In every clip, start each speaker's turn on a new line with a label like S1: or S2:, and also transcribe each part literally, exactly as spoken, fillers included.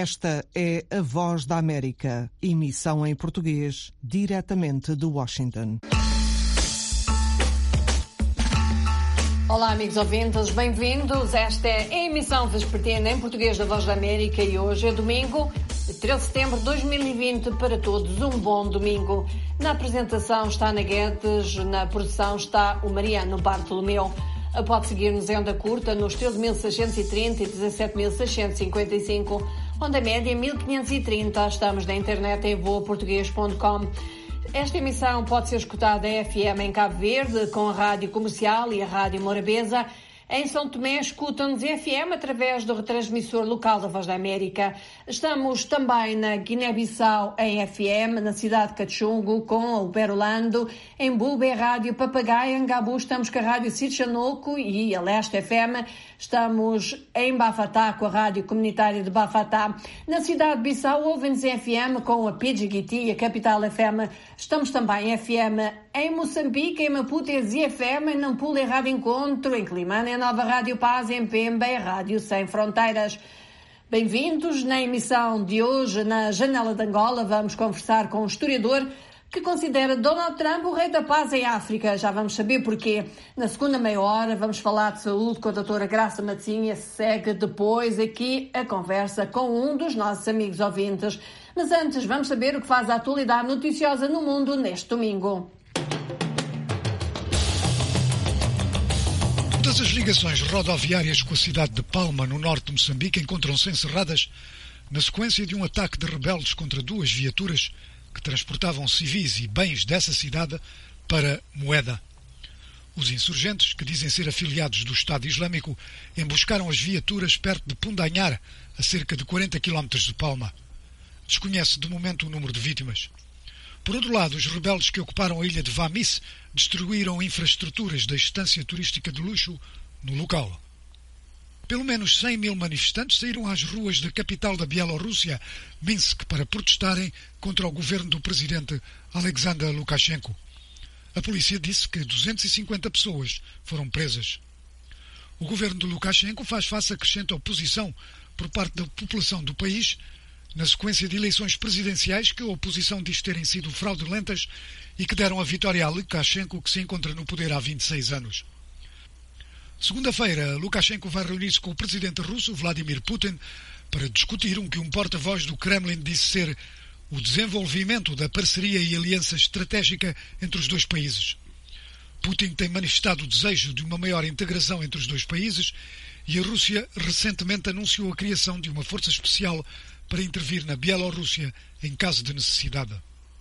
S1: Esta é a Voz da América, emissão em português, diretamente de Washington.
S2: Olá, amigos ouvintes, bem-vindos. Esta é a emissão vespertina em português da Voz da América e hoje é domingo, treze de setembro de dois mil e vinte. Para todos, um bom domingo. Na apresentação está Ana Guedes, na produção está o Mariano Bartolomeu. Pode seguir-nos em onda curta nos treze mil seiscentos e trinta e dezassete mil seiscentos e cinquenta e cinco, onda média mil quinhentos e trinta. Estamos na internet em voa português ponto com. Esta emissão pode ser escutada em F M em Cabo Verde, com a Rádio Comercial e a Rádio Morabeza. Em São Tomé, escutam-nos em F M através do retransmissor local da Voz da América. Estamos também na Guiné-Bissau em F M, na cidade de Cachungo, com o Berolando. Em Bulba, em Rádio Papagaio. Em Gabu, estamos com a Rádio Sirchanoco e a Leste F M. Estamos em Bafatá, com a Rádio Comunitária de Bafatá. Na cidade de Bissau, ouvem-nos em F M com a Pidgiguiti e a Capital F M. Estamos também em F M em Moçambique, em Maputo, em Z F M, em Nampula, em Rádio Encontro, em Climane, em Nova Rádio Paz, em Pemba, em Rádio Sem Fronteiras. Bem-vindos. Na emissão de hoje, na Janela de Angola, vamos conversar com um historiador que considera Donald Trump o rei da paz em África. Já vamos saber porquê. Na segunda meia hora vamos falar de saúde com a doutora Graça Matzinha. Segue depois aqui a conversa com um dos nossos amigos ouvintes. Mas antes vamos saber o que faz a atualidade noticiosa no mundo neste domingo.
S3: Todas as ligações rodoviárias com a cidade de Palma, no norte de Moçambique, encontram-se encerradas na sequência de um ataque de rebeldes contra duas viaturas que transportavam civis e bens dessa cidade para Moeda. Os insurgentes, que dizem ser afiliados do Estado Islâmico, emboscaram as viaturas perto de Pundanhar, a cerca de quarenta quilómetros de Palma. Desconhece de momento o número de vítimas. Por outro lado, os rebeldes que ocuparam a ilha de Vamis destruíram infraestruturas da estância turística de luxo no local. Pelo menos cem mil manifestantes saíram às ruas da capital da Bielorrússia, Minsk, para protestarem contra o governo do presidente Alexander Lukashenko. A polícia disse que duzentas e cinquenta pessoas foram presas. O governo de Lukashenko faz face a crescente oposição por parte da população do país, na sequência de eleições presidenciais que a oposição diz terem sido fraudulentas e que deram a vitória a Lukashenko, que se encontra no poder há vinte e seis anos. Segunda-feira, Lukashenko vai reunir-se com o presidente russo, Vladimir Putin, para discutir o que um porta-voz do Kremlin disse ser o desenvolvimento da parceria e aliança estratégica entre os dois países. Putin tem manifestado o desejo de uma maior integração entre os dois países e a Rússia recentemente anunciou a criação de uma força especial para intervir na Bielorrússia em caso de necessidade.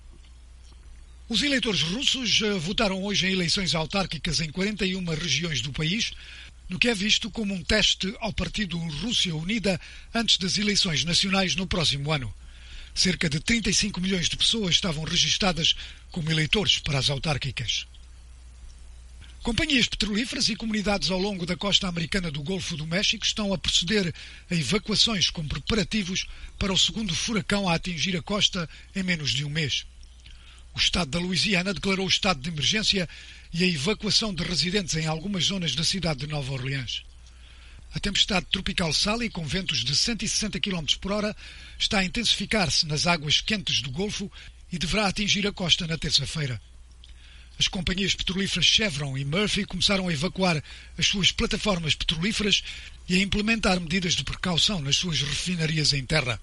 S3: Os eleitores russos votaram hoje em eleições autárquicas em quarenta e uma regiões do país, no que é visto como um teste ao partido Rússia Unida antes das eleições nacionais no próximo ano. Cerca de trinta e cinco milhões de pessoas estavam registadas como eleitores para as autárquicas. Companhias petrolíferas e comunidades ao longo da costa americana do Golfo do México estão a proceder a evacuações como preparativos para o segundo furacão a atingir a costa em menos de um mês. O estado da Louisiana declarou o estado de emergência e a evacuação de residentes em algumas zonas da cidade de Nova Orleans. A tempestade tropical Sally, com ventos de cento e sessenta quilómetros por hora, está a intensificar-se nas águas quentes do Golfo e deverá atingir a costa na terça-feira. As companhias petrolíferas Chevron e Murphy começaram a evacuar as suas plataformas petrolíferas e a implementar medidas de precaução nas suas refinarias em terra.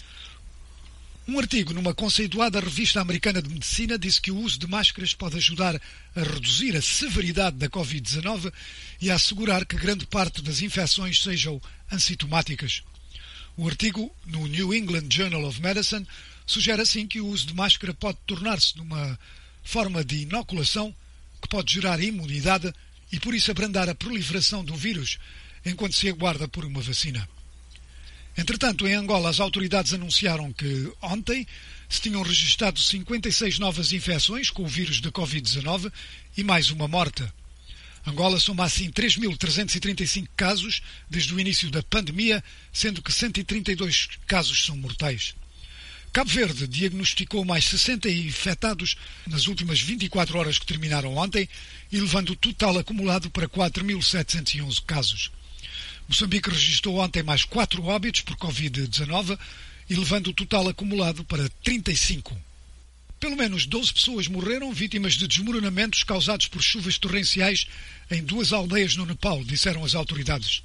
S3: Um artigo numa conceituada revista americana de medicina disse que o uso de máscaras pode ajudar a reduzir a severidade da covid dezenove e a assegurar que grande parte das infecções sejam assintomáticas. O artigo, no New England Journal of Medicine, sugere assim que o uso de máscara pode tornar-se numa forma de inoculação que pode gerar imunidade e por isso abrandar a proliferação do vírus enquanto se aguarda por uma vacina. Entretanto, em Angola, as autoridades anunciaram que ontem se tinham registrado cinquenta e seis novas infecções com o vírus da covid dezenove e mais uma morte. Angola soma assim três mil trezentos e trinta e cinco casos desde o início da pandemia, sendo que cento e trinta e dois casos são mortais. Cabo Verde diagnosticou mais sessenta infectados nas últimas vinte e quatro horas que terminaram ontem, e levando o total acumulado para quatro mil setecentos e onze casos. Moçambique registrou ontem mais quatro óbitos por covid dezenove elevando o total acumulado para trinta e cinco. Pelo menos doze pessoas morreram vítimas de desmoronamentos causados por chuvas torrenciais em duas aldeias no Nepal, disseram as autoridades.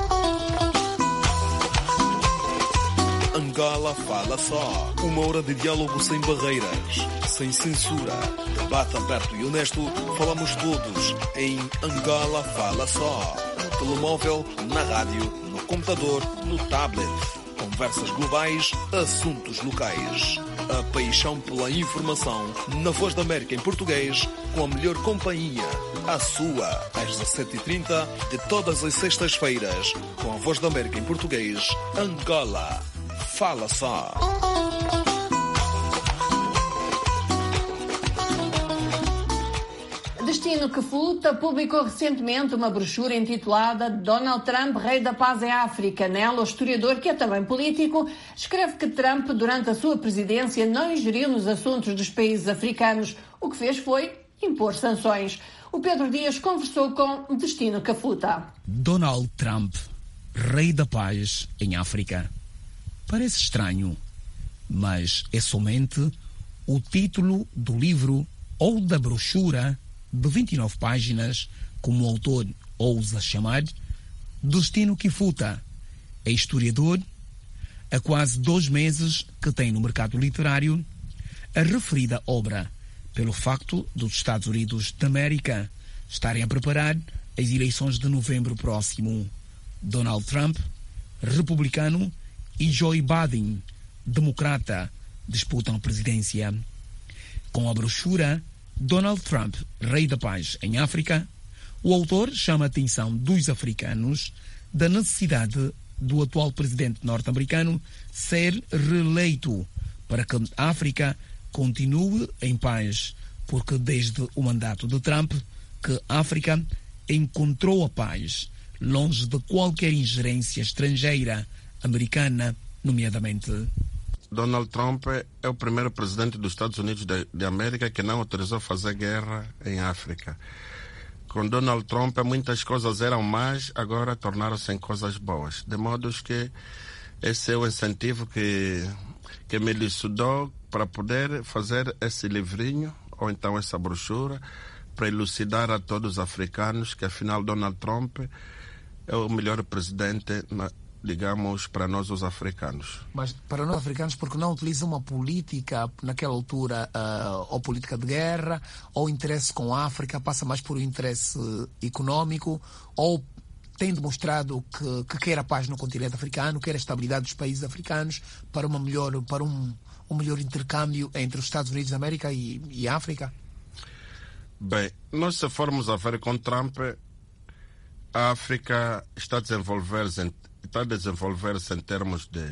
S4: Angola Fala Só. Uma hora de diálogo sem barreiras, sem censura. Debate aberto e honesto. Falamos todos em Angola Fala Só. No telemóvel, na rádio, no computador, no tablet. Conversas globais, assuntos locais. A paixão pela informação na Voz da América em português, com a melhor companhia. A sua, às dezassete e trinta de todas as sextas-feiras, com a Voz da América em português, Angola Fala Só.
S2: Destino que Fluta publicou recentemente uma brochura intitulada Donald Trump, Rei da Paz em África. Nela, o historiador, que é também político, escreve que Trump, durante a sua presidência, não ingeriu nos assuntos dos países africanos. O que fez foi impor sanções. O Pedro Dias conversou com Destino Cafuta.
S5: Donald Trump, Rei da Paz em África. Parece estranho, mas é somente o título do livro ou da brochura de vinte e nove páginas, como o autor ousa chamar, Destino Cafuta. É historiador, há quase dois meses que tem no mercado literário a referida obra, pelo facto dos Estados Unidos da América estarem a preparar as eleições de novembro próximo. Donald Trump, republicano, e Joe Biden, democrata, disputam a presidência. Com a brochura Donald Trump, Rei da Paz em África, o autor chama a atenção dos africanos da necessidade do atual presidente norte-americano ser reeleito para que a África continue em paz, porque desde o mandato de Trump que a África encontrou a paz, longe de qualquer ingerência estrangeira, americana, nomeadamente.
S6: Donald Trump é o primeiro presidente dos Estados Unidos de, de América que não autorizou fazer guerra em África. Com Donald Trump, muitas coisas eram más, agora tornaram-se em coisas boas. De modo que esse é o incentivo que, que me elucidou para poder fazer esse livrinho, ou então essa brochura, para elucidar a todos os africanos que, afinal, Donald Trump é o melhor presidente na digamos, para nós os africanos.
S5: Mas para nós africanos, porque não utiliza uma política, naquela altura, uh, ou política de guerra, ou interesse com a África, passa mais por um interesse económico, ou tem demonstrado que, que quer a paz no continente africano, quer a estabilidade dos países africanos, para, uma melhor, para um, um melhor intercâmbio entre os Estados Unidos da América e, e a África?
S6: Bem, nós se formos a ver com Trump, a África está a desenvolver-se está a desenvolver-se em termos de,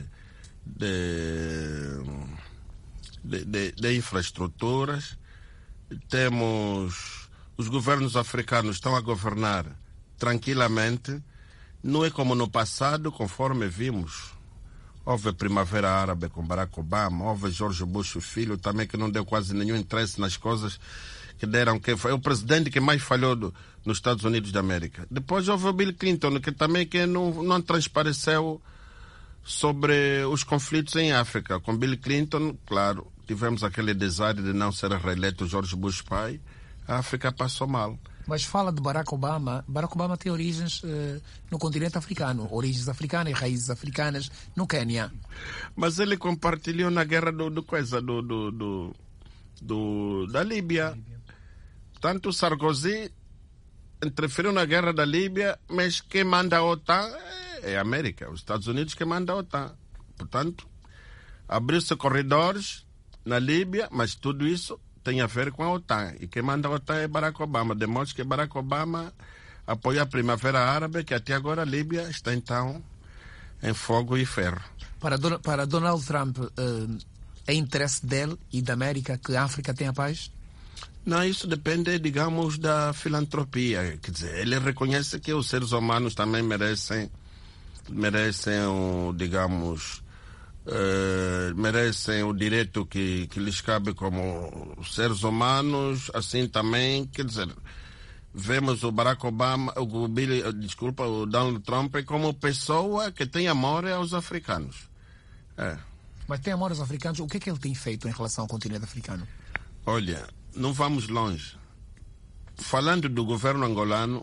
S6: de, de, de, de infraestruturas. Temos os governos africanos estão a governar tranquilamente. Não é como no passado, conforme vimos. Houve a Primavera Árabe com Barack Obama, houve George Bush filho também, que não deu quase nenhum interesse nas coisas que deram, que foi o presidente que mais falhou do, nos Estados Unidos da América. Depois houve o Bill Clinton, que também que não, não transpareceu sobre os conflitos em África. Com Bill Clinton, claro, tivemos aquele desastre de não ser reeleito George Bush pai. A África passou mal.
S5: Mas fala de Barack Obama. Barack Obama tem origens uh, no continente africano, origens africanas e raízes africanas no Quênia.
S6: Mas ele compartilhou na guerra do, do coisa, do, do, do, do, da Líbia. Tanto Sarkozy interferiu na guerra da Líbia, mas quem manda a OTAN é a América, os Estados Unidos que manda a OTAN. Portanto, abriu-se corredores na Líbia, mas tudo isso tem a ver com a OTAN. E quem manda a OTAN é Barack Obama. Demonstra que Barack Obama apoia a Primavera Árabe, que até agora a Líbia está então em fogo e ferro.
S5: Para, para Donald Trump, uh, é interesse dele e da América que a África tenha paz?
S6: Não, isso depende, digamos, da filantropia. Quer dizer, ele reconhece que os seres humanos também merecem, merecem, digamos, uh, merecem o direito que, que lhes cabe como seres humanos. Assim também, quer dizer, vemos o Barack Obama, o Billy, desculpa, o Donald Trump como pessoa que tem amor aos africanos. É.
S5: Mas tem amor aos africanos. O que é que ele tem feito em relação ao continente africano?
S6: Olha, não vamos longe. Falando do governo angolano,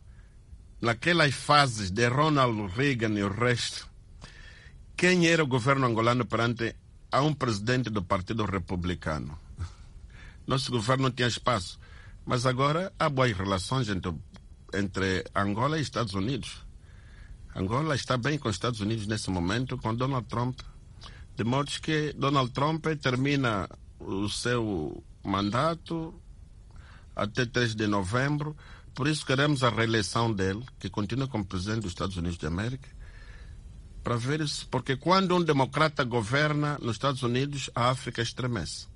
S6: naquelas fases de Ronald Reagan e o resto, quem era o governo angolano perante a um presidente do Partido Republicano? Nosso governo não tinha espaço. Mas agora há boas relações entre, entre Angola e Estados Unidos. Angola está bem com os Estados Unidos nesse momento, com Donald Trump. De modo que Donald Trump termina o seu mandato até três de novembro. Por isso queremos a reeleição dele, que continua como presidente dos Estados Unidos da América, para ver isso. Porque quando um democrata governa nos Estados Unidos, a África estremece.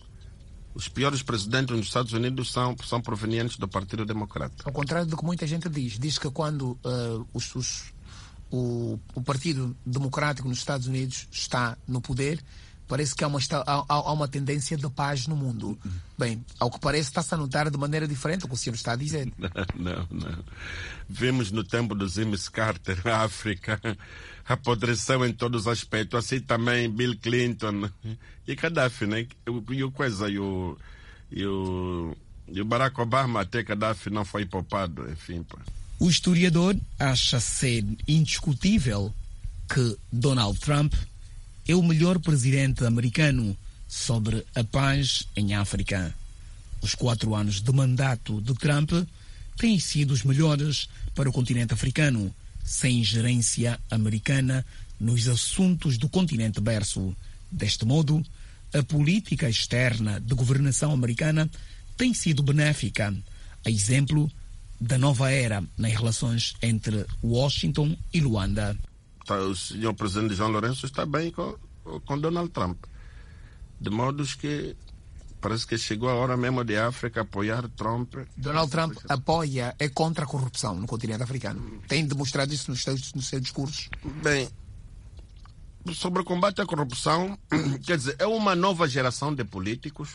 S6: Os piores presidentes nos Estados Unidos são, são provenientes do Partido Democrata.
S5: Ao contrário do que muita gente diz. Diz que quando uh, os, os, o, o Partido Democrático nos Estados Unidos está no poder, parece que há uma, há, há uma tendência de paz no mundo. Bem, ao que parece está-se a notar de maneira diferente o que o senhor está a dizer.
S6: Não, não. Vimos no tempo do Jimmy Carter, a África apodreceu em todos os aspectos. Assim também Bill Clinton e Gaddafi, né? E o coisa, e o, e o, e o Barack Obama, até Gaddafi não foi poupado, enfim. Pô.
S5: O historiador acha ser indiscutível que Donald Trump é o melhor presidente americano sobre a paz em África. Os quatro anos de mandato de Trump têm sido os melhores para o continente africano, sem ingerência americana nos assuntos do continente berço. Deste modo, a política externa de governação americana tem sido benéfica, a exemplo da nova era nas relações entre Washington e Luanda.
S6: O senhor presidente João Lourenço está bem com, com Donald Trump. De modo que parece que chegou a hora mesmo de África apoiar Trump.
S5: Donald Trump apoia, é contra a corrupção no continente africano. Tem demonstrado isso nos seus, nos seus discursos?
S6: Bem, sobre o combate à corrupção, quer dizer, é uma nova geração de políticos,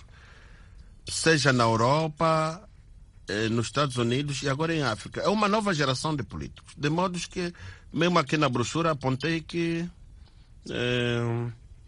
S6: seja na Europa, eh, nos Estados Unidos e agora em África. É uma nova geração de políticos. De modo que, mesmo aqui na brochura, apontei que eh,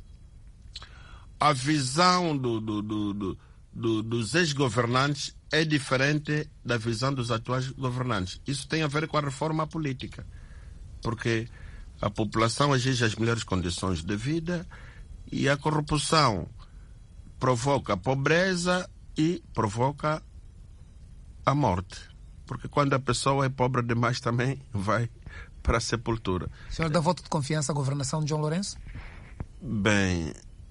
S6: a visão do, do, do, do, do, dos ex-governantes é diferente da visão dos atuais governantes. Isso tem a ver com a reforma política, porque a população exige as melhores condições de vida e a corrupção provoca pobreza e provoca a morte. Porque quando a pessoa é pobre demais também vai para a sepultura.
S5: O senhor dá voto de confiança à governação de João Lourenço?
S6: Bem,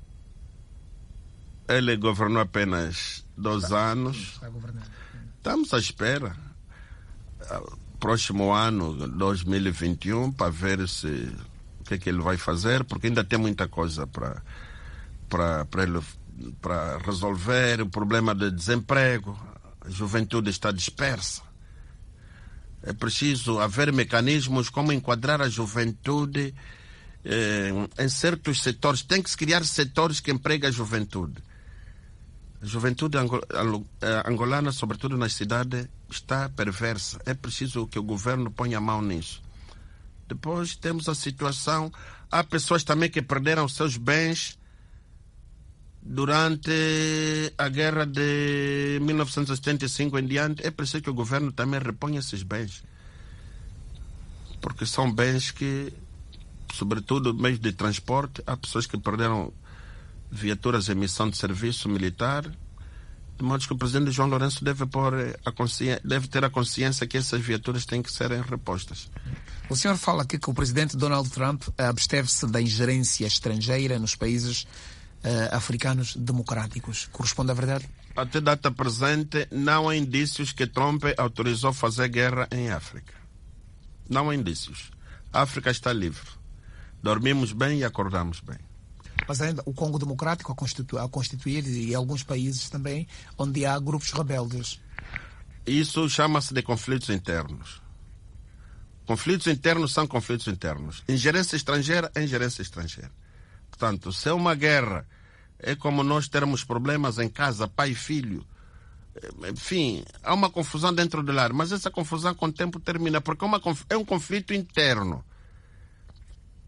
S6: ele governou apenas dois
S5: está,
S6: anos.
S5: Está governando. Estamos
S6: à espera. Próximo ano, dois mil e vinte e um, para ver se o que é que ele vai fazer, porque ainda tem muita coisa para para para ele para resolver. O problema de desemprego, a juventude está dispersa. É preciso haver mecanismos como enquadrar a juventude eh, em certos setores. Tem que se criar setores que empregam a juventude. A juventude angolana, sobretudo nas cidades, está perversa. É preciso que o governo ponha a mão nisso. Depois temos a situação... Há pessoas também que perderam seus bens durante a guerra de mil novecentos e setenta e cinco em diante. É preciso que o governo também reponha esses bens. Porque são bens que, sobretudo meios de transporte, há pessoas que perderam viaturas em missão de serviço militar, de modo que o presidente João Lourenço deve, pôr a consciência, deve ter a consciência que essas viaturas têm que serem repostas.
S5: O senhor fala aqui que o presidente Donald Trump absteve-se da ingerência estrangeira nos países uh, africanos democráticos. Corresponde à verdade?
S6: Até data presente, não há indícios que Trump autorizou fazer guerra em África. Não há indícios. A África está livre. Dormimos bem e acordamos bem.
S5: Mas ainda o Congo Democrático a constituir, a constituir e alguns países também onde há grupos rebeldes.
S6: Isso chama-se de conflitos internos. Conflitos internos são conflitos internos. Ingerência estrangeira é ingerência estrangeira. Portanto, se é uma guerra, é como nós termos problemas em casa, pai e filho. Enfim, há uma confusão dentro do lar, mas essa confusão com o tempo termina, porque é, uma, é um conflito interno.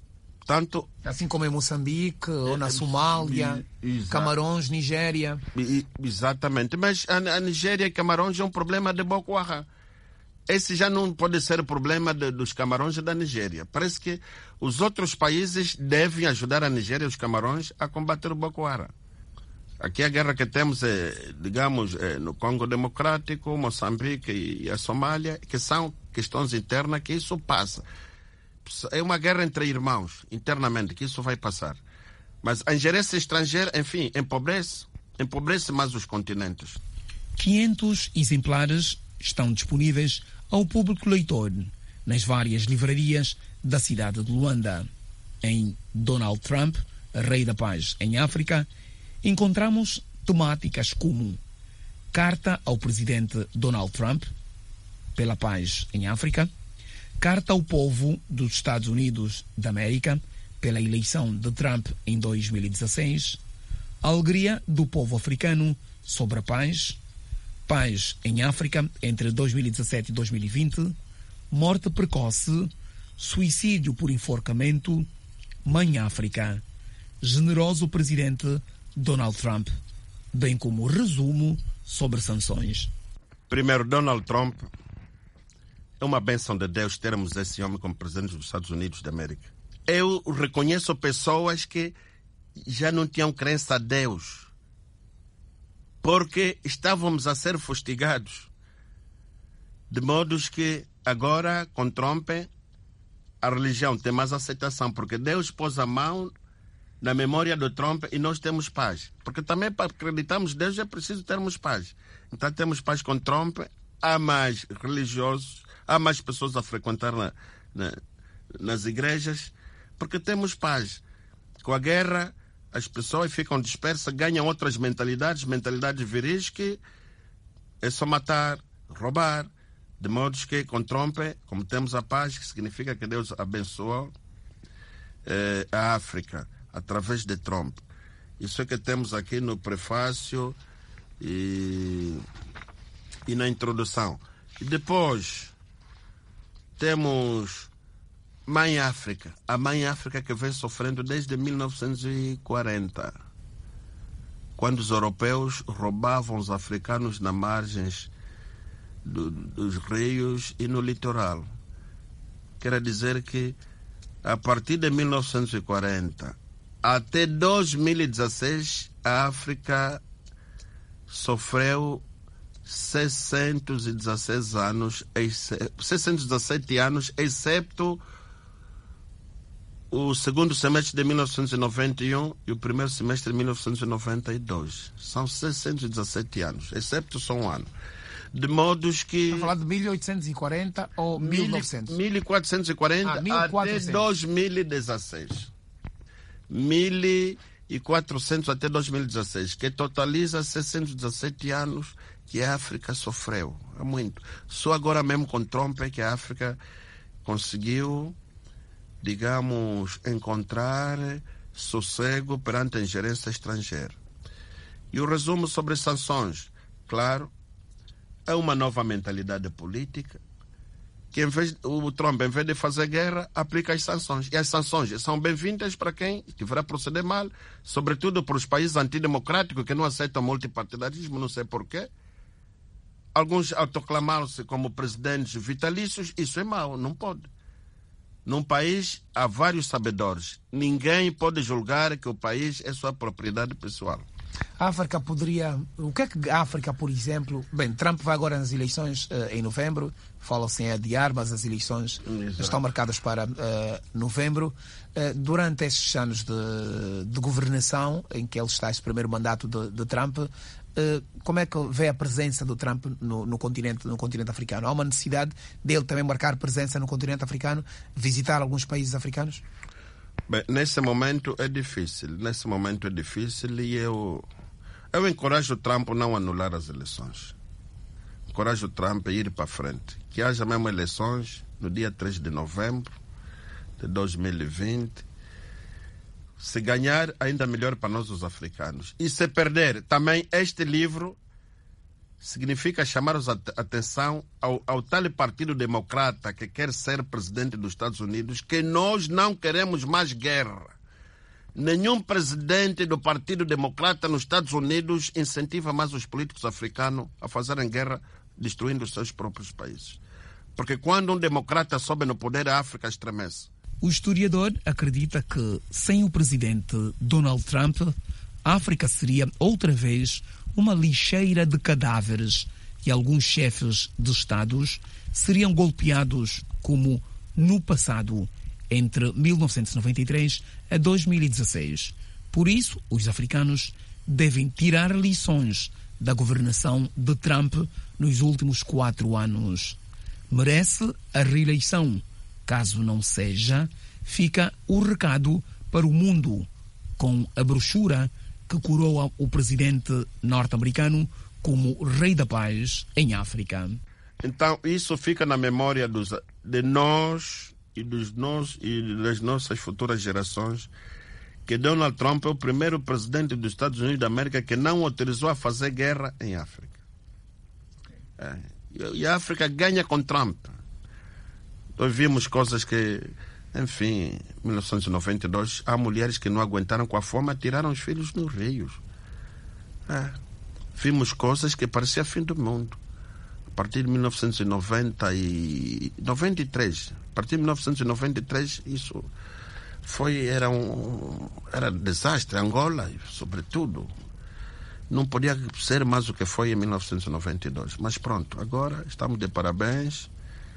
S6: Portanto,
S5: assim como em Moçambique, ou na Somália,
S6: Exato.
S5: Camarões, Nigéria.
S6: Exatamente. Mas a, a Nigéria e Camarões é um problema de Boko Haram. Esse já não pode ser o problema de, dos Camarões e da Nigéria. Parece que os outros países devem ajudar a Nigéria e os Camarões a combater o Boko Haram. Aqui a guerra que temos, é, digamos, é, no Congo Democrático, Moçambique e a Somália, que são questões internas que isso passa. É uma guerra entre irmãos, internamente, que isso vai passar. Mas a ingerência estrangeira, enfim, empobrece, empobrece mais os continentes.
S5: quinhentos exemplares estão disponíveis ao público leitor nas várias livrarias da cidade de Luanda. Em Donald Trump, Rei da Paz em África, encontramos temáticas como Carta ao Presidente Donald Trump, pela Paz em África, Carta ao Povo dos Estados Unidos da América, pela eleição de Trump em dois mil e dezesseis, Alegria do Povo Africano sobre a Paz, Paz em África entre dois mil e dezassete e dois mil e vinte, Morte Precoce, Suicídio por Enforcamento, Mãe África, Generoso Presidente Donald Trump, bem como resumo sobre sanções.
S6: Primeiro, Donald Trump, é uma bênção de Deus termos esse homem como presidente dos Estados Unidos da América. Eu reconheço pessoas que já não tinham crença a Deus, porque estávamos a ser fustigados. De modos que agora, com Trump, a religião tem mais aceitação, porque Deus pôs a mão na memória do Trump e nós temos paz. Porque também para acreditarmos em Deus é preciso termos paz. Então temos paz com Trump, há mais religiosos, há mais pessoas a frequentar na, na, nas igrejas, porque temos paz. Com a guerra, as pessoas ficam dispersas, ganham outras mentalidades, mentalidades viris, que é só matar, roubar, de modo que com Trump, como temos a paz, que significa que Deus abençoou eh, a África através de Trump. Isso é que temos aqui no prefácio e, e na introdução. E depois temos Mãe África. A Mãe África que vem sofrendo desde mil novecentos e quarenta, quando os europeus roubavam os africanos nas margens do, dos rios e no litoral. Quer dizer que a partir de mil novecentos e quarenta até dois mil e dezesseis, a África sofreu seiscentos e dezesseis anos, seiscentos e dezessete anos, excepto o segundo semestre de mil novecentos e noventa e um e o primeiro semestre de mil novecentos e noventa e dois. São seiscentos e dezessete anos, excepto só um ano. De modos que...
S5: Está a falar de mil oitocentos e quarenta ou mil e novecentos?
S6: mil quatrocentos e quarenta ah, mil e quatrocentos. Até dois mil e dezesseis. mil e quatrocentos até dois mil e dezesseis, que totaliza seiscentos e dezessete anos que a África sofreu. É muito. Só agora mesmo com Trump é que a África conseguiu, digamos, encontrar sossego perante a ingerência estrangeira. E o resumo sobre sanções, claro, é uma nova mentalidade política, que em vez, o Trump, em vez de fazer guerra, aplica as sanções. E as sanções são bem-vindas para quem estiver a proceder mal, sobretudo para os países antidemocráticos que não aceitam multipartidarismo, não sei porquê. Alguns autoclamaram-se como presidentes vitalícios, isso é mau, não pode. Num país há vários sabedores. Ninguém pode julgar que o país é sua propriedade pessoal.
S5: A África poderia... O que é que a África, por exemplo... Bem, Trump vai agora nas eleições uh, em novembro. Fala-se em adiar, mas as eleições Exato. estão marcadas para uh, novembro. Uh, durante esses anos de, de governação, em que ele está, esse primeiro mandato de, de Trump, uh, como é que vê a presença do Trump no, no, continente, no continente africano? Há uma necessidade dele também marcar presença no continente africano, visitar alguns países africanos?
S6: Bem, nesse momento é difícil, nesse momento é difícil e eu, eu encorajo o Trump a não anular as eleições. Encorajo o Trump a ir para frente. Que haja mesmo eleições no dia três de novembro de dois mil e vinte. Se ganhar, ainda melhor para nós os africanos. E se perder, também este livro significa chamar a atenção ao, ao tal Partido Democrata que quer ser presidente dos Estados Unidos que nós não queremos mais guerra. Nenhum presidente do Partido Democrata nos Estados Unidos incentiva mais os políticos africanos a fazerem guerra destruindo os seus próprios países. Porque quando um democrata sobe no poder, a África estremece.
S5: O historiador acredita que, sem o presidente Donald Trump, a África seria outra vez uma lixeira de cadáveres e alguns chefes de Estados seriam golpeados como no passado, entre mil novecentos e noventa e três a dois mil e dezesseis. Por isso, os africanos devem tirar lições da governação de Trump nos últimos quatro anos. Merece a reeleição. Caso não seja, fica o recado para o mundo com a brochura que coroa o presidente norte-americano como Rei da Paz em África.
S6: Então, isso fica na memória dos, de nós e, dos nós e das nossas futuras gerações, que Donald Trump é o primeiro presidente dos Estados Unidos da América que não autorizou a fazer guerra em África. É. E a África ganha com Trump. Nós vimos coisas que, enfim, em mil novecentos e noventa e dois, há mulheres que não aguentaram com a fome, tiraram os filhos nos rios. É. Vimos coisas que parecia fim do mundo. A partir de mil novecentos e noventa e três, a partir de mil novecentos e noventa e três, isso foi, era um, era um desastre. Angola, sobretudo, não podia ser mais o que foi em mil novecentos e noventa e dois. Mas pronto, agora estamos de parabéns.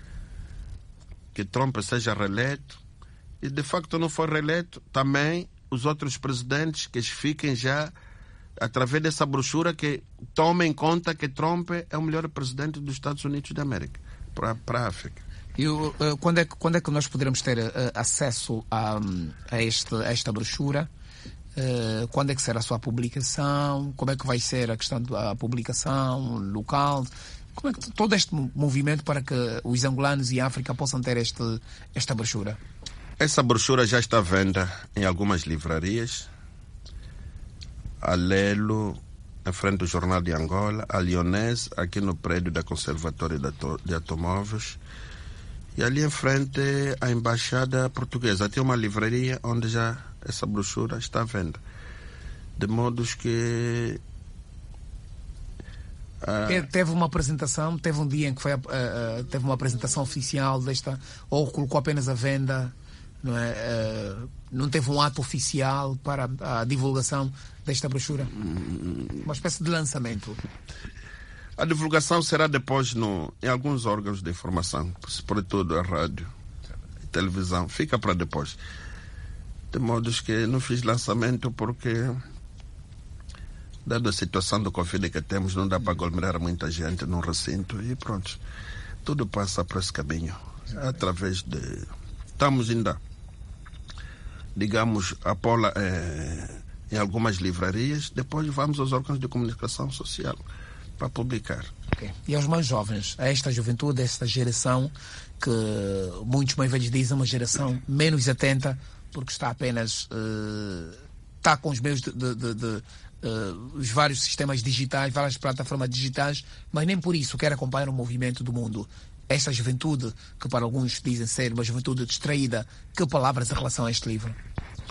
S6: Que Trump seja reeleito. E de facto não foi reeleito. Também os outros presidentes que fiquem já, através dessa brochura, que tomem em conta que Trump é o melhor presidente dos Estados Unidos da América para a África.
S5: E uh, quando, é que, quando é que nós poderemos ter uh, acesso a, a, este, a esta brochura? Uh, quando é que será a sua publicação? Como é que vai ser a questão da publicação local? Como é que todo este movimento para que os angolanos e a África possam ter este, esta brochura?
S6: Essa brochura já está à venda em algumas livrarias. A Lelo, na frente do Jornal de Angola, a Lyonese, aqui no prédio da Conservatória de Automóveis, e ali em frente a Embaixada Portuguesa. Tem uma livraria onde já essa brochura está à venda. De modos que...
S5: Uh... Teve uma apresentação, teve um dia em que foi, uh, uh, teve uma apresentação oficial desta, ou colocou apenas a venda, não é? Uh, não teve um ato oficial para a divulgação desta brochura? Uma espécie de lançamento.
S6: A divulgação será depois no, em alguns órgãos de informação, sobretudo a rádio, a televisão. Fica para depois. De modos que não fiz lançamento porque, dada a situação do Covid que temos, não dá para aglomerar muita gente num recinto e pronto. Tudo passa por esse caminho. Através de... Estamos ainda, digamos, a Paula é, em algumas livrarias, depois vamos aos órgãos de comunicação social para publicar.
S5: Okay. E aos mais jovens, a esta juventude, a esta geração que muitos mais velhos dizem uma geração menos atenta, porque está apenas uh, está com os meios de, de, de, de uh, os vários sistemas digitais, várias plataformas digitais, mas nem por isso quer acompanhar o movimento do mundo. Esta juventude, que para alguns dizem ser uma juventude distraída, que palavras em relação a este livro?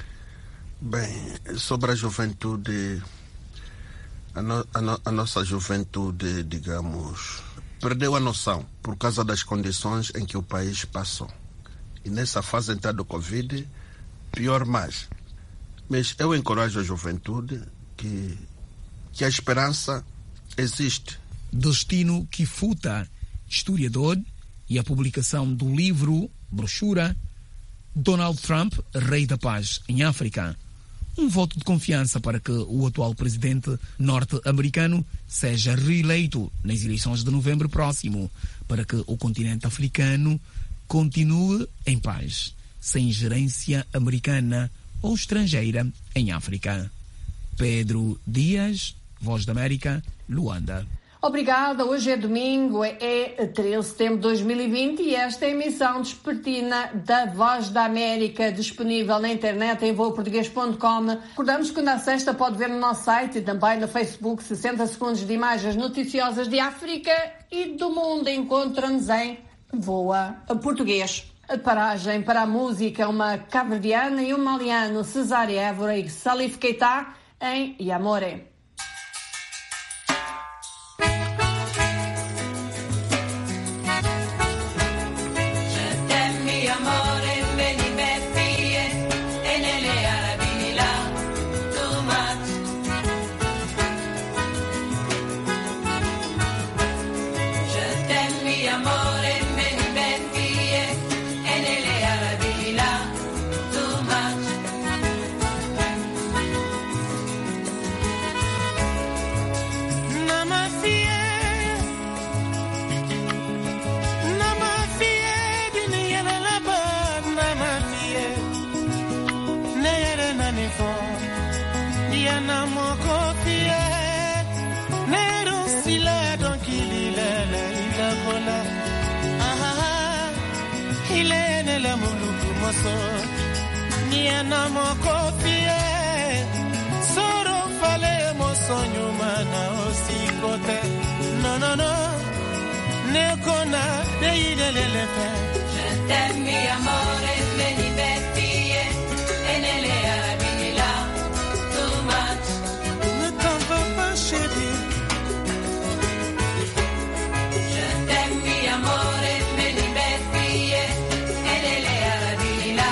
S6: Bem, sobre a juventude, a, no, a, no, a nossa juventude, digamos, perdeu a noção por causa das condições em que o país passou. E nessa fase então do Covid, pior mais. Mas eu encorajo a juventude que, que a esperança existe.
S5: Destino Kifuta, historiador, e a publicação do livro, brochura, Donald Trump, Rei da Paz em África. Um voto de confiança para que o atual presidente norte-americano seja reeleito nas eleições de novembro próximo, para que o continente africano continue em paz, sem ingerência americana ou estrangeira em África. Pedro Dias, Voz da América, Luanda.
S2: Obrigada, hoje é domingo, é treze de setembro de dois mil e vinte e esta é a emissão despertina da Voz da América, disponível na internet em voo português ponto com. Recordamos que na sexta pode ver no nosso site e também no Facebook sessenta segundos de imagens noticiosas de África e do mundo. Encontra-nos em Voa Português. A paragem para a música, uma cabo-verdiana e um maliano, Cesária Évora e Salif Keita em Yamore.
S7: Niana mokopie soro fale mo sonho mana osikote no no no nekona deilelele je t'aime mi amore me libertie e nelle arabili là too much ne t'en veux pas chérie je t'aime mi amore me libertie e nelle arabili là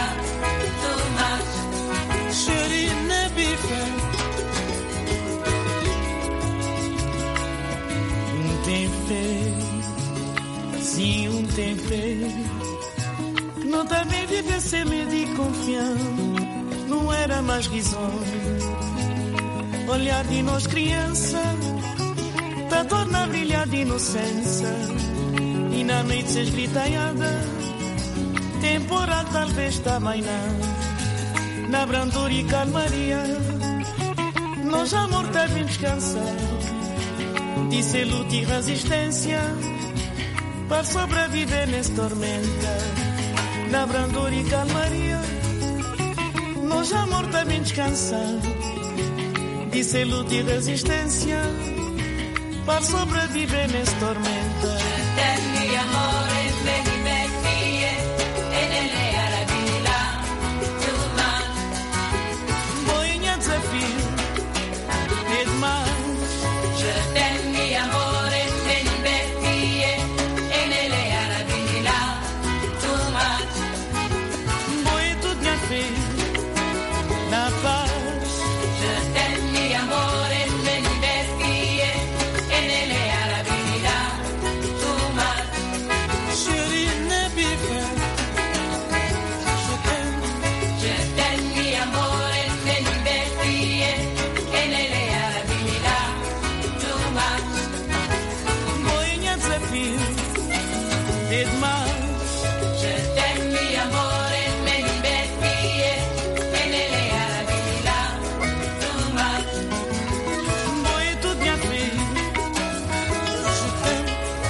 S8: si um tempero não também viver sem medo e confiança não era mais risonho olhar de nós criança tá torna a brilhar de inocência e na noite se esgritanhada temporal talvez também não na brandura e calmaria nós amor também descansar disse luta e resistência para sobreviver nessa tormenta na brandura e calmaria nós amor também descansar disse luta e resistência para sobreviver nessa tormenta
S7: mi amore me divertie e nelle arabili là too much
S8: boinha desafio é demais
S7: je t'aime mi amore me divertie e nelle arabili là too much
S8: boi tudo minha filha na paz
S7: je t'aime mi amore me divertie e nelle arabili là too much
S8: chérie ne bife je t'aime
S7: je t'aime mi amore me divertie e nelle arabili là too much
S8: boinha desafio é demais
S7: je t'aime mi amore me divertie e nelle arabili là too much
S8: boi tudo minha filha je t'aime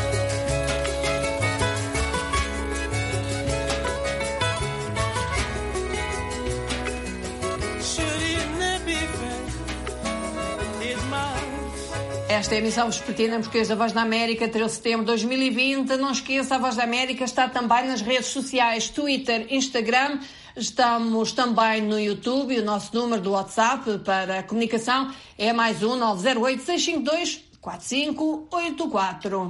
S8: chérie ne bife é demais.
S2: Esta é a emissão vespertina portuguesa da Voz da América, treze de setembro de dois mil e vinte. Não esqueça, a Voz da América está também nas redes sociais, Twitter, Instagram. Estamos também no YouTube e o nosso número do WhatsApp para a comunicação é mais um nove zero oito, seis cinco dois, quatro cinco oito quatro.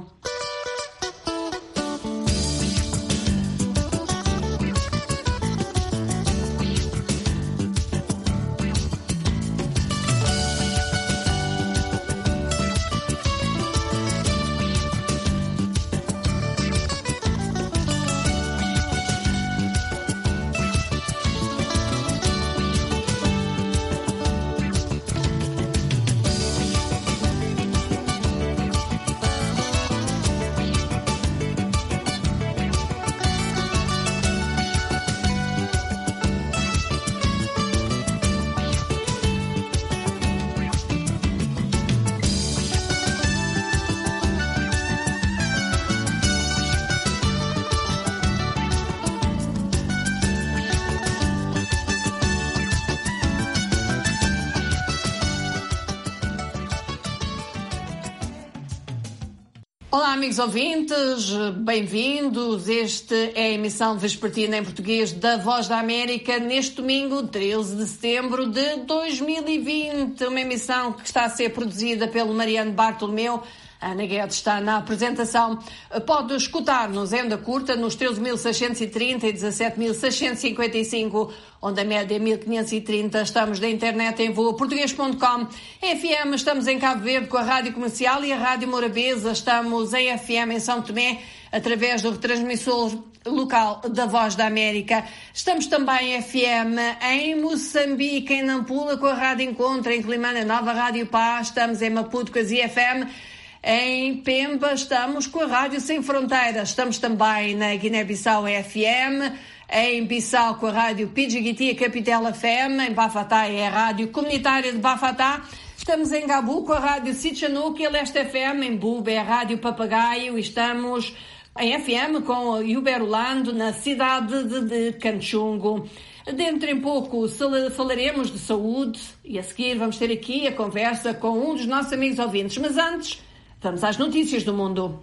S2: Olá, amigos ouvintes, bem-vindos. Este é a emissão vespertina em português da Voz da América neste domingo, treze de setembro de dois mil e vinte. Uma emissão que está a ser produzida pelo Mariano Bartolomeu. A Ana Guedes está na apresentação. Pode escutar-nos em onda curta nos treze mil seiscentos e trinta e dezassete mil seiscentos e cinquenta e cinco, onde a média é mil quinhentos e trinta. Estamos na internet em voa português ponto com. Em F M estamos em Cabo Verde com a Rádio Comercial e a Rádio Morabeza. Estamos em F M em São Tomé através do retransmissor local da Voz da América. Estamos também em F M em Moçambique, em Nampula com a Rádio Encontro, em Climana Nova, Rádio Paz. Estamos em Maputo com a Z F M. Em Pemba estamos com a Rádio Sem Fronteiras. Estamos também na Guiné-Bissau F M, em Bissau com a Rádio Pidjigiti, a Capital F M, em Bafatá é a Rádio Comunitária de Bafatá. Estamos em Gabu com a Rádio Sitchanuque, a Leste F M, em Buba é a Rádio Papagaio. E estamos em F M com a Uberlando, na cidade de, de Canchungo. Dentro em pouco falaremos de saúde e a seguir vamos ter aqui a conversa com um dos nossos amigos ouvintes. Mas antes, vamos às notícias do mundo.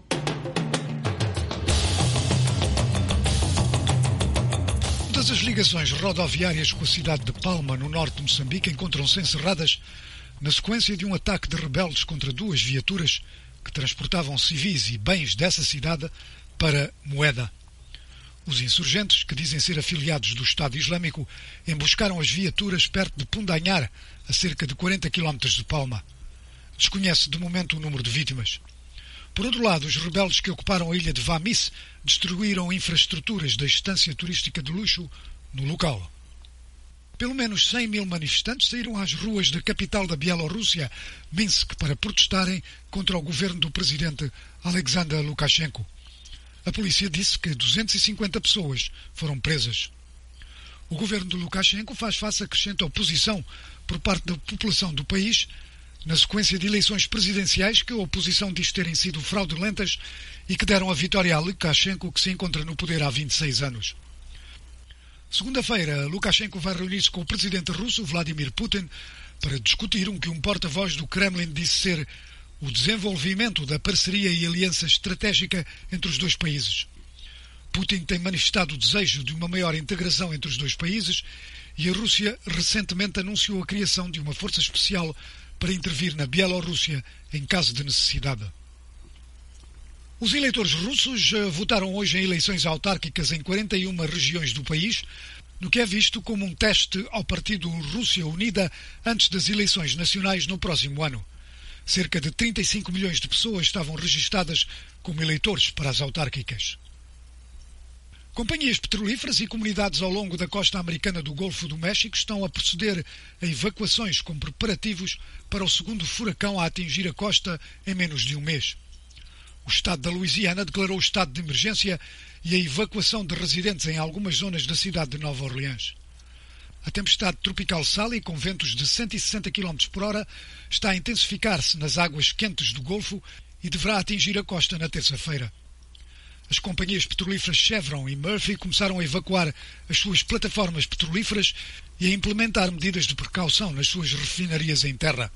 S3: Todas as ligações rodoviárias com a cidade de Palma, no norte de Moçambique, encontram-se encerradas na sequência de um ataque de rebeldes contra duas viaturas que transportavam civis e bens dessa cidade para Moeda. Os insurgentes, que dizem ser afiliados do Estado Islâmico, emboscaram as viaturas perto de Pundanhar, a cerca de quarenta quilómetros de Palma. Desconhece de momento o número de vítimas. Por outro lado, os rebeldes que ocuparam a ilha de Vamis destruíram infraestruturas da estância turística de luxo no local. Pelo menos cem mil manifestantes saíram às ruas da capital da Bielorrússia, Minsk, para protestarem contra o governo do presidente Alexander Lukashenko. A polícia disse que duzentas e cinquenta pessoas foram presas. O governo de Lukashenko faz face a crescente oposição por parte da população do país, na sequência de eleições presidenciais que a oposição diz terem sido fraudulentas e que deram a vitória a Lukashenko, que se encontra no poder há vinte e seis anos. Segunda-feira, Lukashenko vai reunir-se com o presidente russo Vladimir Putin para discutir o que um porta-voz do Kremlin disse ser o desenvolvimento da parceria e aliança estratégica entre os dois países. Putin tem manifestado o desejo de uma maior integração entre os dois países e a Rússia recentemente anunciou a criação de uma força especial para intervir na Bielorrússia em caso de necessidade. Os eleitores russos votaram hoje em eleições autárquicas em quarenta e uma regiões do país, no que é visto como um teste ao partido Rússia Unida antes das eleições nacionais no próximo ano. Cerca de trinta e cinco milhões de pessoas estavam registadas como eleitores para as autárquicas. Companhias petrolíferas e comunidades ao longo da costa americana do Golfo do México estão a proceder a evacuações com preparativos para o segundo furacão a atingir a costa em menos de um mês. O estado da Louisiana declarou o estado de emergência e a evacuação de residentes em algumas zonas da cidade de Nova Orleans. A tempestade tropical Sally, com ventos de cento e sessenta quilómetros por hora, está a intensificar-se nas águas quentes do Golfo e deverá atingir a costa na terça-feira. As companhias petrolíferas Chevron e Murphy começaram a evacuar as suas plataformas petrolíferas e a implementar medidas de precaução nas suas refinarias em terra.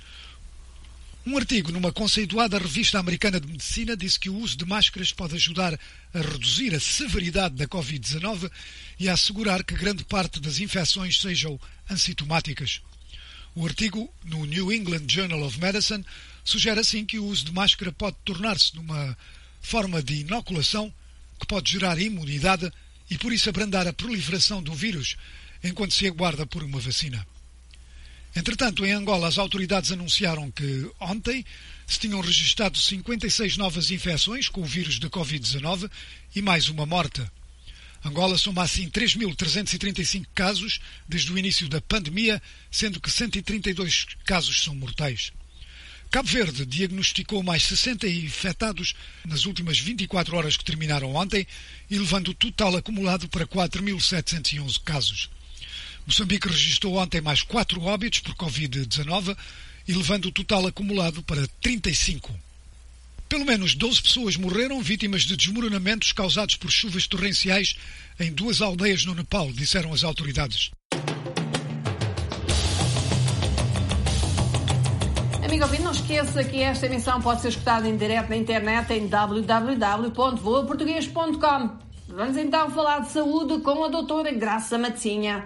S3: Um artigo numa conceituada revista americana de medicina disse que o uso de máscaras pode ajudar a reduzir a severidade da covid dezanove e a assegurar que grande parte das infecções sejam assintomáticas. O artigo, no New England Journal of Medicine, sugere assim que o uso de máscara pode tornar-se numa forma de inoculação que pode gerar imunidade e por isso abrandar a proliferação do vírus enquanto se aguarda por uma vacina. Entretanto, em Angola, as autoridades anunciaram que ontem se tinham registrado cinquenta e seis novas infecções com o vírus da covid dezanove e mais uma morte. Angola soma assim três mil trezentos e trinta e cinco casos desde o início da pandemia, sendo que cento e trinta e dois casos são mortais. Cabo Verde diagnosticou mais sessenta infectados nas últimas vinte e quatro horas que terminaram ontem, elevando o total acumulado para quatro mil setecentos e onze casos. Moçambique registrou ontem mais quatro óbitos por covid dezanove, elevando o total acumulado para trinta e cinco. Pelo menos doze pessoas morreram vítimas de desmoronamentos causados por chuvas torrenciais em duas aldeias no Nepal, disseram as autoridades.
S2: Amigo ouvinte, não esqueça que esta emissão pode ser escutada em direto na internet em w w w ponto voa português ponto com. Vamos então falar de saúde com a doutora Graça Matosinha.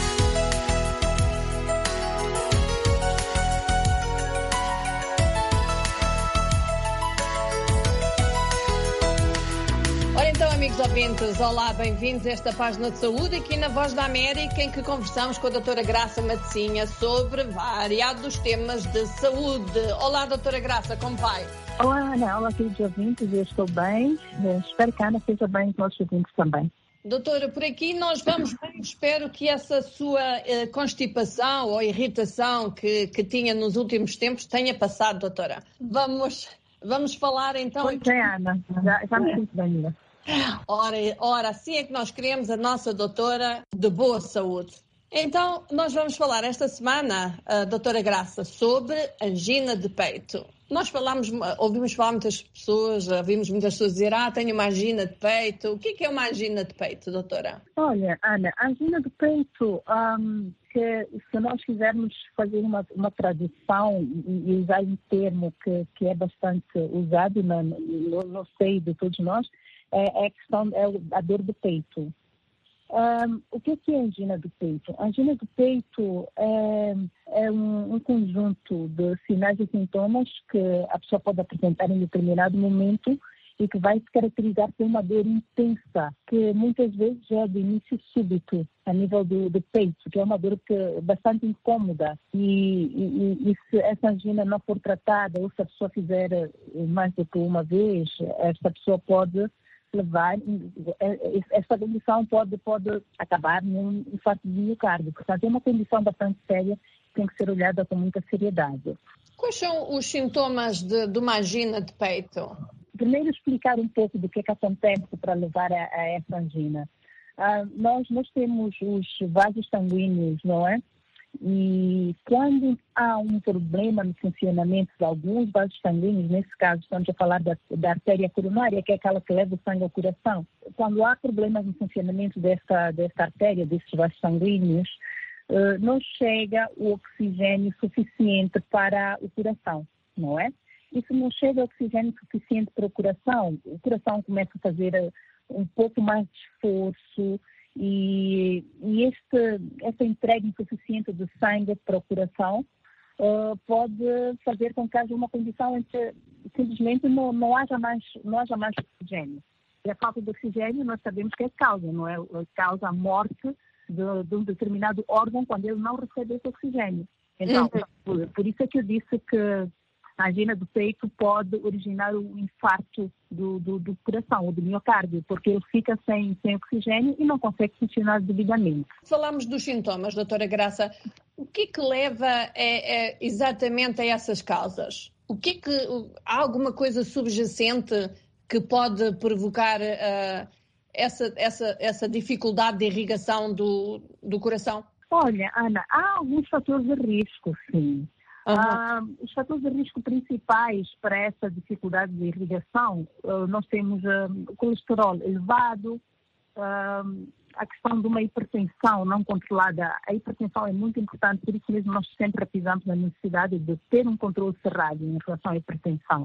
S2: Então, amigos ouvintes, olá, bem-vindos a esta página de saúde aqui na Voz da América, em que conversamos com a doutora Graça Matosinha sobre variados temas de saúde. Olá, doutora Graça, como vai?
S9: Olá, Ana, olá, queridos ouvintes, eu estou bem, eu espero que a Ana esteja bem e os nossos ouvintes também.
S2: Doutora, por aqui nós vamos bem, espero que essa sua eh, constipação ou irritação que, que tinha nos últimos tempos tenha passado, doutora. Vamos, vamos falar então...
S9: Pois é, Ana, já, já me sinto bem, né?
S2: Ora, ora, assim é que nós queremos a nossa doutora de boa saúde. Então, nós vamos falar esta semana, a doutora Graça, sobre angina de peito. Nós falamos, ouvimos falar muitas pessoas, ouvimos muitas pessoas dizer, ah, tenho uma angina de peito. O que é uma angina de peito, doutora?
S9: Olha, Ana, a angina de peito, um, que se nós quisermos fazer uma, uma tradução e usar um termo que, que é bastante usado no, no, no seio de todos nós, é a questão, é a dor do peito. Um, o que é a angina do peito? A angina do peito é, é um, um conjunto de sinais e sintomas que a pessoa pode apresentar em determinado momento e que vai se caracterizar por uma dor intensa, que muitas vezes é de início súbito, a nível do, do peito, que é uma dor que é bastante incômoda. E, e, e se essa angina não for tratada, ou se a pessoa fizer mais do que uma vez, esta pessoa pode levar, essa condição pode, pode acabar num infarto de miocárdio. Portanto, é uma condição bastante séria que tem que ser olhada com muita seriedade.
S2: Quais são os sintomas de, de uma angina de peito?
S9: Primeiro, explicar um pouco do que é que acontece para levar a, a essa angina. Uh, nós, nós temos os vasos sanguíneos, não é? E quando há um problema no funcionamento de alguns vasos sanguíneos, nesse caso estamos a falar da, da artéria coronária, que é aquela que leva o sangue ao coração. Quando há problemas no funcionamento desta, desta artéria, desses vasos sanguíneos, uh, não chega o oxigênio suficiente para o coração, não é? E se não chega o oxigênio suficiente para o coração, o coração começa a fazer uh, um pouco mais de esforço, E, e este, esta entrega insuficiente de sangue para o coração uh, pode fazer com que haja uma condição em que simplesmente não, não, haja mais, não haja mais oxigênio. E a falta de oxigênio nós sabemos que é causa, não é? Causa a morte de, de um determinado órgão quando ele não recebe esse oxigênio. Então, uhum. por, por isso é que eu disse que a angina do peito pode originar um infarto do, do, do coração, ou do miocárdio, porque ele fica sem, sem oxigênio e não consegue funcionar devidamente.
S2: Falamos dos sintomas, doutora Graça. O que é que leva é, é, exatamente a essas causas? O que é que, há alguma coisa subjacente que pode provocar uh, essa, essa, essa dificuldade de irrigação do, do coração?
S9: Olha, Ana, há alguns fatores de risco, sim. Uhum. Ah, os fatores de risco principais para essa dificuldade de irrigação, uh, nós temos uh, o colesterol elevado, uh, a questão de uma hipertensão não controlada. A hipertensão é muito importante, por isso mesmo nós sempre avisamos na necessidade de ter um controle cerrado em relação à hipertensão.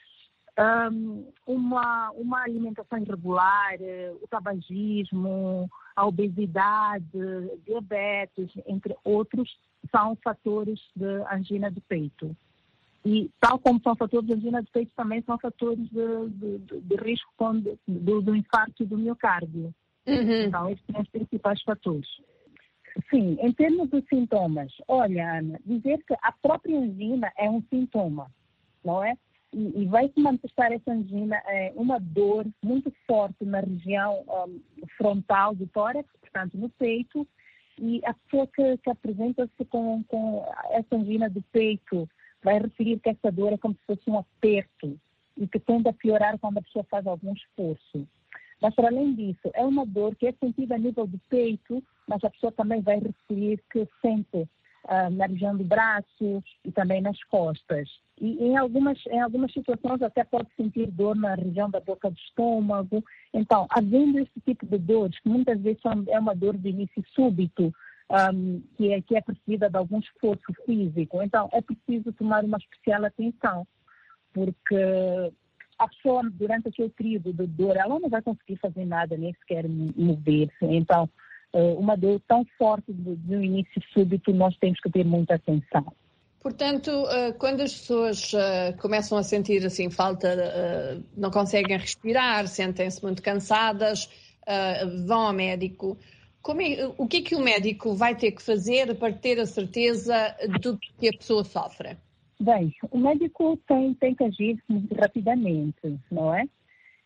S9: Um, uma, uma alimentação irregular, o tabagismo, a obesidade, diabetes, entre outros, são fatores de angina do peito. E tal como são fatores de angina do peito, também são fatores de, de, de, de risco do, do infarto do miocárdio. Uhum. Então, esses são os principais fatores. Sim, em termos de sintomas, olha, Ana, dizer que a própria angina é um sintoma, não é? E, e vai se manifestar essa angina, é, uma dor muito forte na região um, frontal do tórax, portanto no peito, e a pessoa que, que apresenta-se com, com essa angina do peito vai referir que essa dor é como se fosse um aperto e que tende a piorar quando a pessoa faz algum esforço. Mas, para além disso, é uma dor que é sentida a nível do peito, mas a pessoa também vai referir que sente Uh, na região do braço e também nas costas. E em algumas, em algumas situações até pode sentir dor na região da boca do estômago. Então, havendo esse tipo de dores, que muitas vezes são, é uma dor de início súbito, um, que, é, que é precedida de algum esforço físico. Então, é preciso tomar uma especial atenção, porque a pessoa, durante aquele período de dor, ela não vai conseguir fazer nada, nem sequer mover-se. Então, uma dor tão forte de, de um início súbito, nós temos que ter muita atenção.
S2: Portanto, quando as pessoas começam a sentir assim falta, não conseguem respirar, sentem-se muito cansadas, vão ao médico, como é, o que é que o médico vai ter que fazer para ter a certeza do que a pessoa sofre?
S9: Bem, o médico tem, tem que agir muito rapidamente, não é?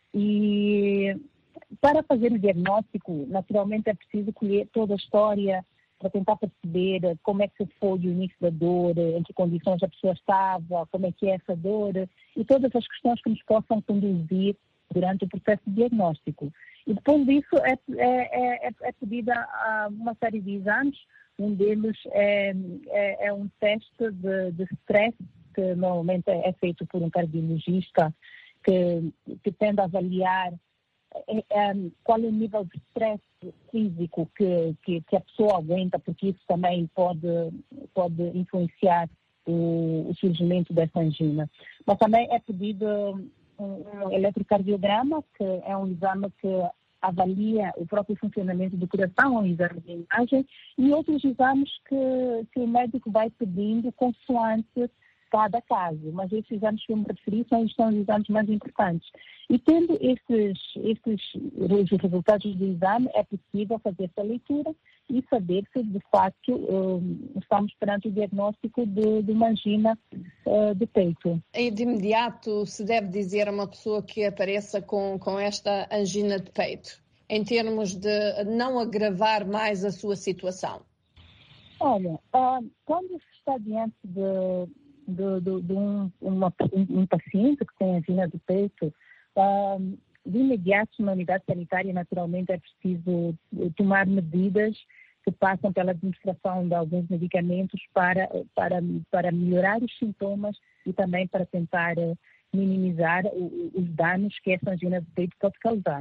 S9: E para fazer o diagnóstico, naturalmente é preciso colher toda a história para tentar perceber como é que foi o início da dor, em que condições a pessoa estava, como é que é essa dor, e todas as questões que nos possam conduzir durante o processo de diagnóstico. E depois disso é, é, é, é pedida uma série de exames. Um deles é, é, é um teste de, de stress, que normalmente é feito por um cardiologista, que, que tende a avaliar é, é, qual é o nível de stress físico que, que, que a pessoa aguenta, porque isso também pode, pode influenciar o, o surgimento dessa angina. Mas também é pedido um, um eletrocardiograma, que é um exame que avalia o próprio funcionamento do coração, um exame de imagem, e outros exames que, que o médico vai pedindo consoante cada caso. Mas esses exames que eu me referi são, são os exames mais importantes. E tendo esses, esses os resultados do exame, é possível fazer essa leitura e saber se, de facto, um, estamos perante o diagnóstico de, de uma angina uh, de peito.
S2: E de imediato se deve dizer a uma pessoa que apareça com, com esta angina de peito, em termos de não agravar mais a sua situação?
S9: Olha, uh, quando se está diante de, de, de, de um, uma, um, um paciente que tem angina de peito, uh, de imediato na unidade sanitária, naturalmente, é preciso tomar medidas que passam pela administração de alguns medicamentos para, para, para melhorar os sintomas e também para tentar minimizar os danos que essa angina de peito pode causar.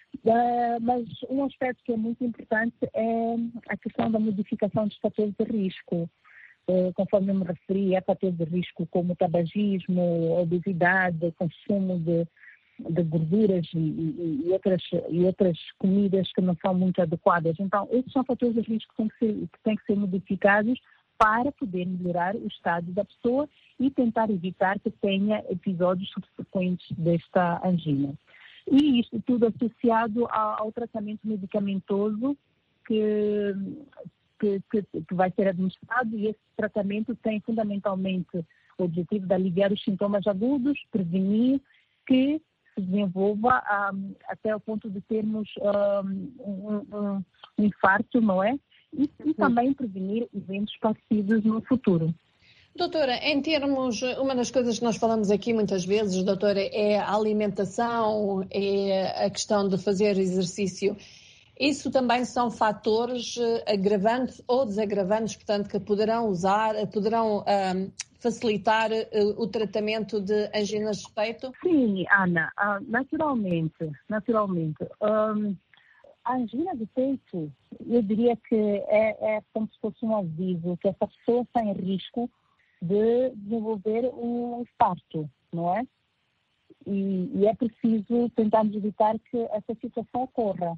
S9: Uh, mas um aspecto que é muito importante é a questão da modificação dos fatores de risco. Uh, conforme eu me referi, há fatores de risco como tabagismo, obesidade, consumo de de gorduras e, e, e, outras, e outras comidas que não são muito adequadas. Então, esses são fatores de risco que têm que ser, que têm que ser modificados para poder melhorar o estado da pessoa e tentar evitar que tenha episódios subsequentes desta angina. E isto tudo associado ao, ao tratamento medicamentoso que, que, que, que vai ser administrado, e esse tratamento tem fundamentalmente o objetivo de aliviar os sintomas agudos, prevenir que se desenvolva um, até o ponto de termos um, um, um, um infarto, não é? E, e também prevenir eventos parecidos no futuro.
S2: Doutora, em termos, uma das coisas que nós falamos aqui muitas vezes, doutora, é a alimentação, é a questão de fazer exercício. Isso também são fatores agravantes ou desagravantes, portanto, que poderão usar, poderão um, facilitar uh, o tratamento de anginas de peito?
S9: Sim, Ana, uh, naturalmente, naturalmente. Um, a angina de peito, eu diria que é, é como se fosse um aviso que essa pessoa está em risco de desenvolver um infarto, não é? E, e é preciso tentarmos evitar que essa situação ocorra.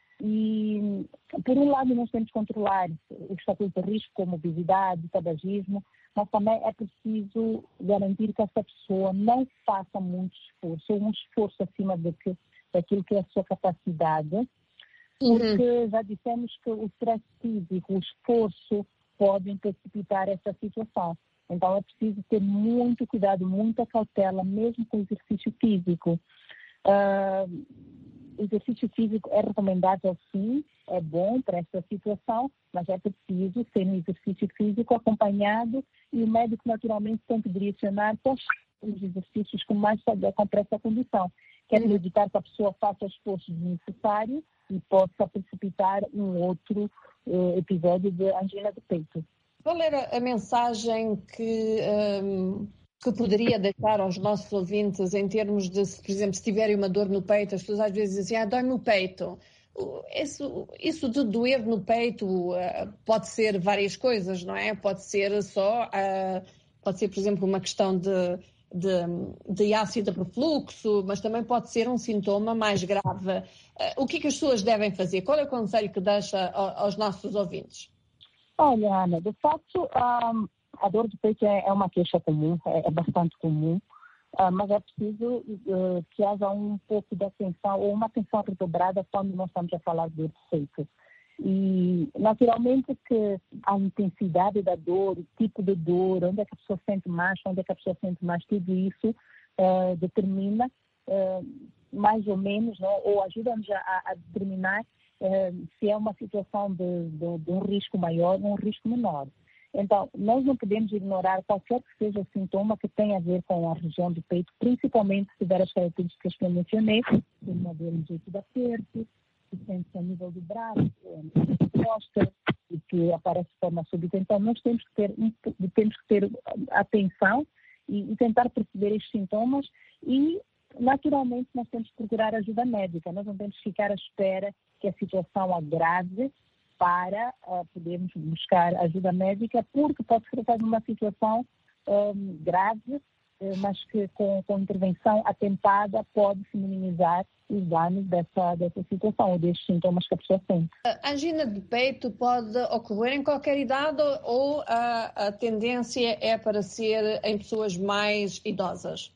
S9: E, por um lado, nós temos que controlar os fatores de risco, como obesidade, tabagismo, mas também é preciso garantir que essa pessoa não faça muito esforço, ou um esforço acima de que, daquilo que é a sua capacidade, porque uhum. já dissemos que o stress físico, o esforço, podem precipitar essa situação. Então é preciso ter muito cuidado, muita cautela, mesmo com o exercício físico. Uh, O exercício físico é recomendável, sim, é bom para essa situação, mas é preciso ser um exercício físico acompanhado, e o médico naturalmente tem que direcionar quais os exercícios que mais se adequam para essa condição. Quer uhum. evitar que a pessoa faça esforço desnecessário e possa precipitar um outro uh, episódio de angina de peito.
S2: Qual era a mensagem que... Um... que poderia deixar aos nossos ouvintes em termos de, por exemplo, se tiverem uma dor no peito, as pessoas às vezes dizem, ah, dói-me o peito, isso, isso de doer no peito uh, pode ser várias coisas, não é? Pode ser só, uh, pode ser, por exemplo, uma questão de, de, de ácido refluxo, mas também pode ser um sintoma mais grave. Uh, o que é que as pessoas devem fazer? Qual é o conselho que deixa aos nossos ouvintes?
S9: Olha, Ana, de facto, um, a dor de peito é, é uma queixa comum, é, é bastante comum. Uh, mas é preciso uh, que haja um pouco de atenção ou uma atenção redobrada quando nós estamos a falar de dor de peito. E, naturalmente, que a intensidade da dor, o tipo de dor, onde é que a pessoa sente mais, onde é que a pessoa sente mais, tudo isso uh, determina uh, mais ou menos, não? Ou ajuda-nos a, a determinar uh, se é uma situação de, de, de um risco maior ou um risco menor. Então, nós não podemos ignorar qualquer que seja o sintoma que tenha a ver com a região do peito, principalmente se tiver as características que eu mencionei, uma dor no jeito de aperto, que sente-se a nível do braço, a costa, e que aparece de forma súbita. Então, nós temos que ter, temos que ter atenção e, e tentar perceber estes sintomas e, naturalmente, nós temos que procurar ajuda médica. Nós não temos que ficar à espera que a situação agrave para uh, podermos buscar ajuda médica, porque pode se tratar de uma situação um, grave, uh, mas que com, com intervenção atempada pode-se minimizar os danos dessa, dessa situação ou destes sintomas que a pessoa tem.
S2: A angina de peito pode ocorrer em qualquer idade ou a, a tendência é para ser em pessoas mais idosas?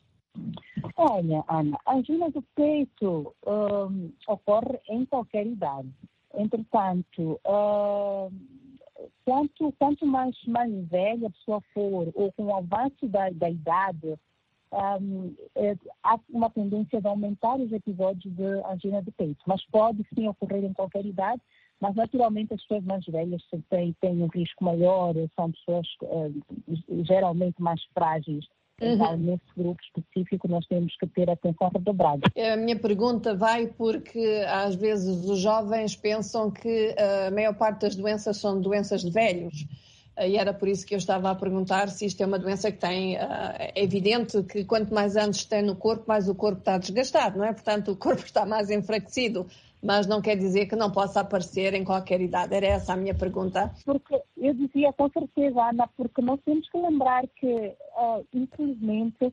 S9: Olha, Ana, a angina de peito um, ocorre em qualquer idade. Entretanto, uh, quanto, quanto mais, mais velha a pessoa for, ou com o avanço da, da idade, um, é, há uma tendência de aumentar os episódios de angina de peito. Mas pode sim ocorrer em qualquer idade, mas naturalmente as pessoas mais velhas têm, têm um risco maior, são pessoas uh, geralmente mais frágeis. Então, uhum. Nesse grupo específico, nós temos que ter atenção redobrada.
S2: A minha pergunta vai porque, às vezes, os jovens pensam que a maior parte das doenças são doenças de velhos. E era por isso que eu estava a perguntar se isto é uma doença que tem... É evidente que quanto mais anos tem no corpo, mais o corpo está desgastado, não é? Portanto, o corpo está mais enfraquecido. Mas não quer dizer que não possa aparecer em qualquer idade. Era essa a minha pergunta.
S9: Porque eu dizia com certeza, Ana, porque nós temos que lembrar que, uh, infelizmente,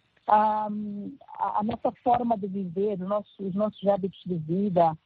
S9: um, a, a nossa forma de viver, os nossos, os nossos hábitos de vida,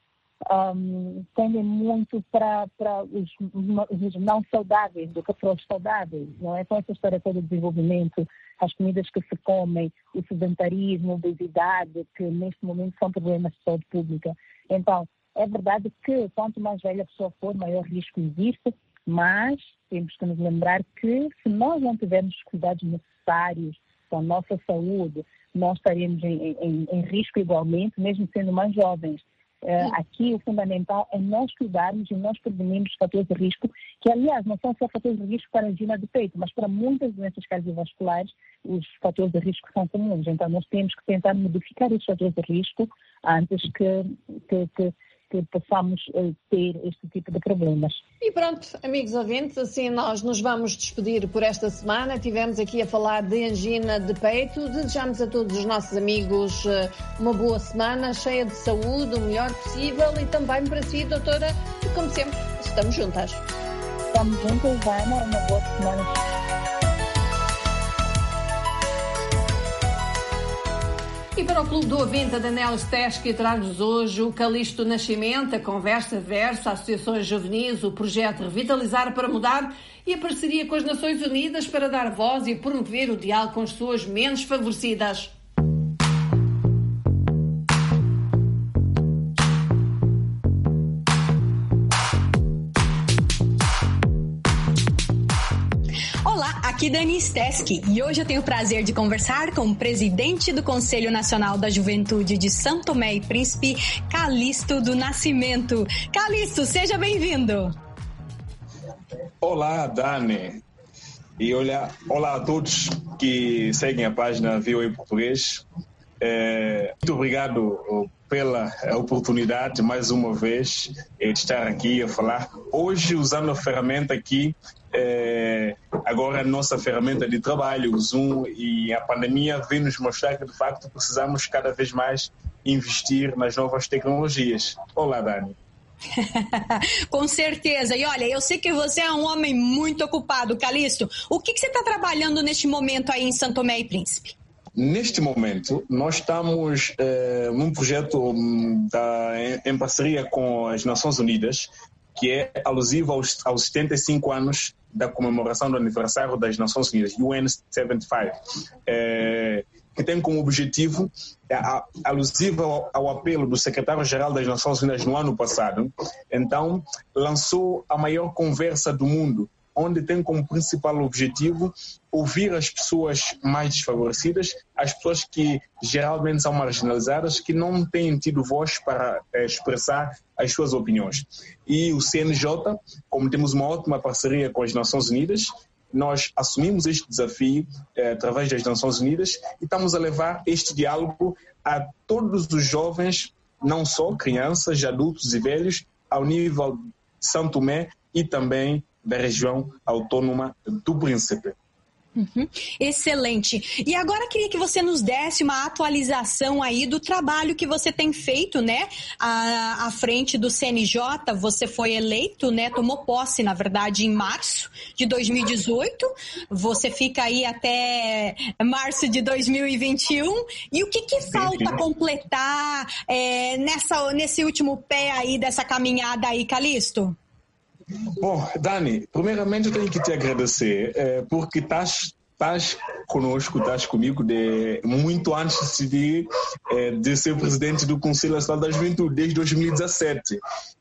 S9: um, tendem muito para, para os, os não saudáveis do que para os saudáveis. Não é? Com essa história toda do desenvolvimento, as comidas que se comem, o sedentarismo, a obesidade, que neste momento são problemas de saúde pública. Então, é verdade que quanto mais velha a pessoa for, maior risco existe, mas temos que nos lembrar que se nós não tivermos os cuidados necessários com a nossa saúde, nós estaremos em, em, em risco igualmente, mesmo sendo mais jovens. Uh, aqui o fundamental é nós cuidarmos e nós prevenirmos os fatores de risco, que aliás não são só fatores de risco para a angina de peito, mas para muitas doenças cardiovasculares os fatores de risco são comuns. Então nós temos que tentar modificar esses fatores de risco antes que, que, que, que possamos uh, ter este tipo de problemas.
S2: E pronto, amigos ouvintes, assim nós nos vamos despedir por esta semana. Tivemos aqui a falar de angina de peito. Desejamos a todos os nossos amigos uma boa semana, cheia de saúde, o melhor possível, e também para si, doutora, e como sempre, estamos juntas.
S9: Estamos juntas, Ana, uma boa semana.
S2: E para o Clube do Ouvinte, a Daniela Steski traz-nos hoje o Calixto Nascimento, a Conversa Versa, Associações Juvenis, o projeto Revitalizar para Mudar e a parceria com as Nações Unidas para dar voz e promover o diálogo com as pessoas menos favorecidas.
S10: Aqui Dani Steski, e hoje eu tenho o prazer de conversar com o presidente do Conselho Nacional da Juventude de São Tomé e Príncipe, Calixto do Nascimento. Calixto, seja bem-vindo.
S11: Olá, Dani. E olá, olá a todos que seguem a página V O em Português. É, muito obrigado pela oportunidade, mais uma vez, de estar aqui a falar. Hoje, usando a ferramenta aqui, É, agora a nossa ferramenta de trabalho, o Zoom, e a pandemia vem nos mostrar que de facto precisamos cada vez mais investir nas novas tecnologias. Olá, Dani.
S10: Com certeza. E olha, eu sei que você é um homem muito ocupado, Calixto. O que, que você está trabalhando neste momento aí em São Tomé e Príncipe?
S11: Neste momento, nós estamos eh, num projeto da, em, em parceria com as Nações Unidas, que é alusivo aos, aos setenta e cinco anos da comemoração do aniversário das Nações Unidas, U N setenta e cinco, eh, que tem como objetivo, a, alusivo ao, ao apelo do secretário-geral das Nações Unidas no ano passado, então lançou a maior conversa do mundo, onde tem como principal objetivo ouvir as pessoas mais desfavorecidas, as pessoas que geralmente são marginalizadas, que não têm tido voz para eh, expressar as suas opiniões. E o C N J, como temos uma ótima parceria com as Nações Unidas, nós assumimos este desafio eh, através das Nações Unidas e estamos a levar este diálogo a todos os jovens, não só crianças, adultos e velhos, ao nível de São Tomé e também da região autónoma do Príncipe.
S10: Uhum. Excelente. E agora queria que você nos desse uma atualização aí do trabalho que você tem feito, né? À, à frente do C N J, você foi eleito, né? Tomou posse, na verdade, em março de dois mil e dezoito. Você fica aí até março de dois mil e vinte e um. E o que, que falta completar é, nessa, nesse último pé aí dessa caminhada aí, Calixto?
S11: Bom, Dani, primeiramente eu tenho que te agradecer eh, porque estás, estás conosco, estás comigo de, muito antes de, eh, de ser presidente do Conselho Nacional da Juventude, desde dois mil e dezassete.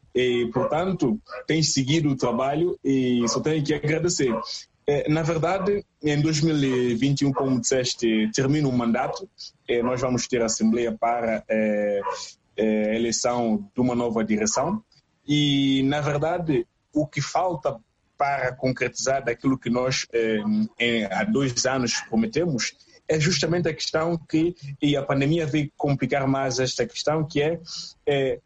S11: E, portanto, tens seguido o trabalho e só tenho que agradecer. Eh, na verdade, em dois mil e vinte e um, como disseste, termina o mandato, eh, nós vamos ter a Assembleia para eh, eh, a eleição de uma nova direção e, na verdade, o que falta para concretizar daquilo que nós eh, em, há dois anos prometemos é justamente a questão que, e a pandemia veio complicar mais esta questão, que é, é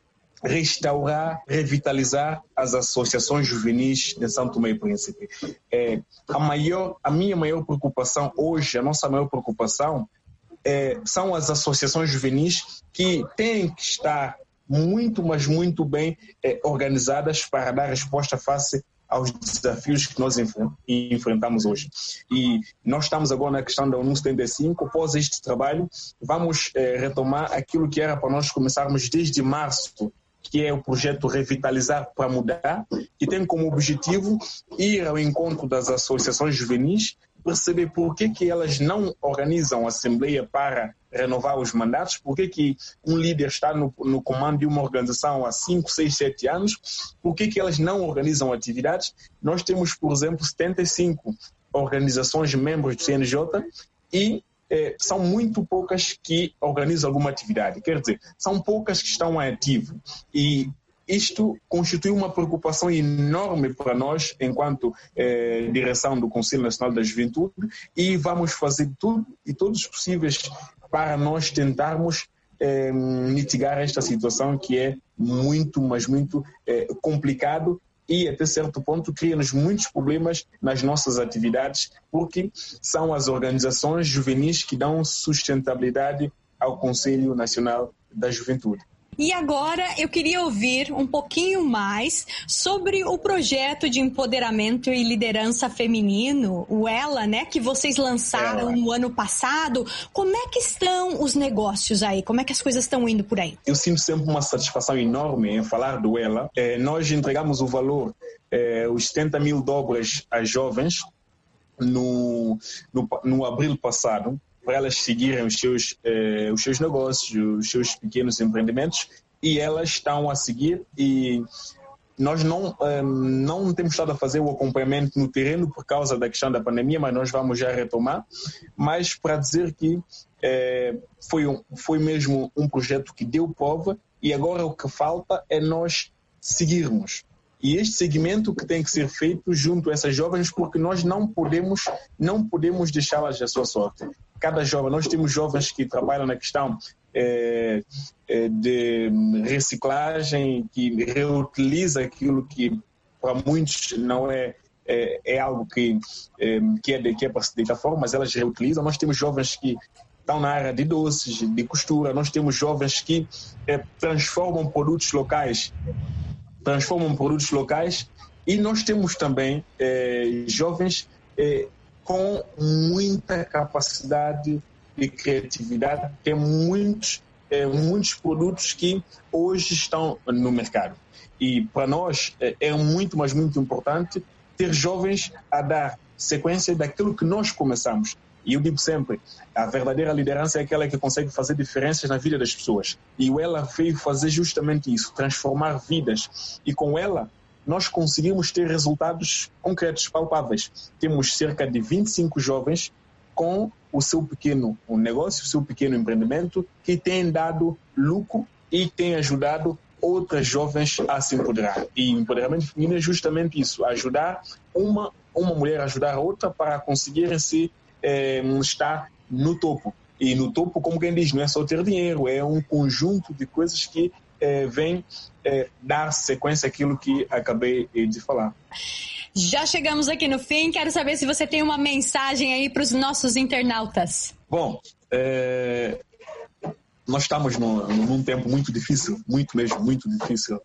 S11: restaurar, revitalizar as associações juvenis de São Tomé e Príncipe. É, a, maior, a minha maior preocupação hoje, a nossa maior preocupação, é, são as associações juvenis que têm que estar muito, mas muito bem eh, organizadas para dar resposta face aos desafios que nós enfrentamos hoje. E nós estamos agora na questão da ONU setenta e cinco. Após este trabalho, vamos eh, retomar aquilo que era para nós começarmos desde março, que é o projeto Revitalizar para Mudar, que tem como objetivo ir ao encontro das associações juvenis, perceber por que, que elas não organizam a Assembleia para renovar os mandatos, por que, que um líder está no, no comando de uma organização há cinco, seis, sete anos, por que, que elas não organizam atividades. Nós temos, por exemplo, setenta e cinco organizações membros do C N J e eh, são muito poucas que organizam alguma atividade. Quer dizer, são poucas que estão ativas. E isto constitui uma preocupação enorme para nós, enquanto eh, direção do Conselho Nacional da Juventude, e vamos fazer tudo e todos os possíveis para nós tentarmos eh, mitigar esta situação que é muito, mas muito eh, complicado e até certo ponto cria-nos muitos problemas nas nossas atividades, porque são as organizações juvenis que dão sustentabilidade ao Conselho Nacional da Juventude.
S10: E agora eu queria ouvir um pouquinho mais sobre o projeto de empoderamento e liderança feminino, o Ela, né, que vocês lançaram no ano passado. Como é que estão os negócios aí? Como é que as coisas estão indo por aí?
S11: Eu sinto sempre uma satisfação enorme em falar do Ela. É, nós entregamos o valor, é, os setenta mil dólares às jovens no, no, no abril passado, para elas seguirem os seus, eh, os seus negócios, os seus pequenos empreendimentos, e elas estão a seguir e nós não, eh, não temos estado a fazer o acompanhamento no terreno por causa da questão da pandemia, mas nós vamos já retomar, mas para dizer que eh, foi, um, foi mesmo um projeto que deu prova e agora o que falta é nós seguirmos. E este segmento que tem que ser feito junto a essas jovens, porque nós não podemos, não podemos deixá-las à sua sorte. Cada jovem, nós temos jovens que trabalham na questão é, é, de reciclagem, que reutiliza aquilo que para muitos não é, é, é algo que é, que é, de, que é para se deitar fora, mas elas reutilizam. Nós temos jovens que estão na área de doces, de costura. Nós temos jovens que eh, transformam produtos locais, transformam produtos locais e nós temos também eh, jovens eh, com muita capacidade de criatividade, tem muitos, eh, muitos produtos que hoje estão no mercado. E para nós eh, é muito, mas muito importante ter jovens a dar sequência daquilo que nós começamos. E eu digo sempre, a verdadeira liderança é aquela que consegue fazer diferenças na vida das pessoas. E ela veio fazer justamente isso, transformar vidas. E com ela, nós conseguimos ter resultados concretos, palpáveis. Temos cerca de vinte e cinco jovens com o seu pequeno negócio, o seu pequeno empreendimento, que têm dado lucro e têm ajudado outras jovens a se empoderar. E empoderamento feminino é justamente isso, ajudar uma, uma mulher a ajudar a outra para conseguir se é, estar no topo. E no topo, como quem diz, não é só ter dinheiro, é um conjunto de coisas que é, vem é, dar sequência àquilo que acabei de falar.
S10: Já chegamos aqui no fim, quero saber se você tem uma mensagem aí para os nossos internautas.
S11: Bom, é... nós estamos num, num tempo muito difícil, muito mesmo, muito difícil.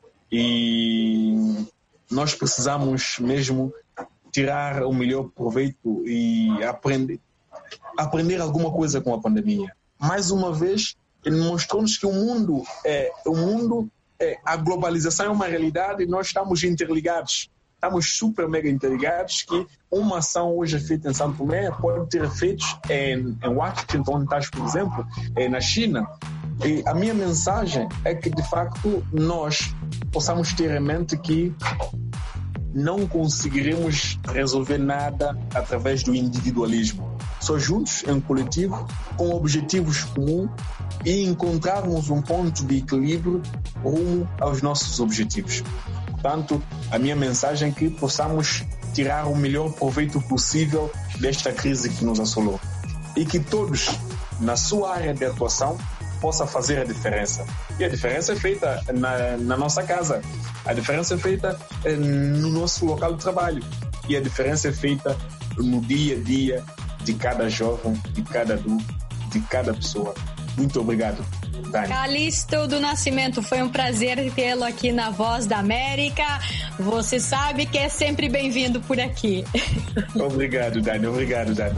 S11: E nós precisamos mesmo tirar o melhor proveito e aprender, aprender alguma coisa com a pandemia. Mais uma vez, ele mostrou-nos que o mundo, é, o mundo é, a globalização é uma realidade e nós estamos interligados. Estamos super mega interligados que uma ação hoje feita em São Tomé pode ter efeitos em, em Washington, onde estás, por exemplo, na China. E a minha mensagem é que, de facto, nós possamos ter em mente que não conseguiremos resolver nada através do individualismo. Só juntos, em coletivo, com objetivos comuns e encontrarmos um ponto de equilíbrio rumo aos nossos objetivos. Portanto, a minha mensagem é que possamos tirar o melhor proveito possível desta crise que nos assolou. E que todos, na sua área de atuação, possam fazer a diferença. E a diferença é feita na, na nossa casa. A diferença é feita eh, no nosso local de trabalho. E a diferença é feita no dia a dia de cada jovem, de cada adulto, de cada pessoa. Muito obrigado, Dani.
S10: Calixto do Nascimento, foi um prazer tê-lo aqui na Voz da América. Você sabe que é sempre bem-vindo por aqui.
S11: Obrigado, Dani. Obrigado, Dani.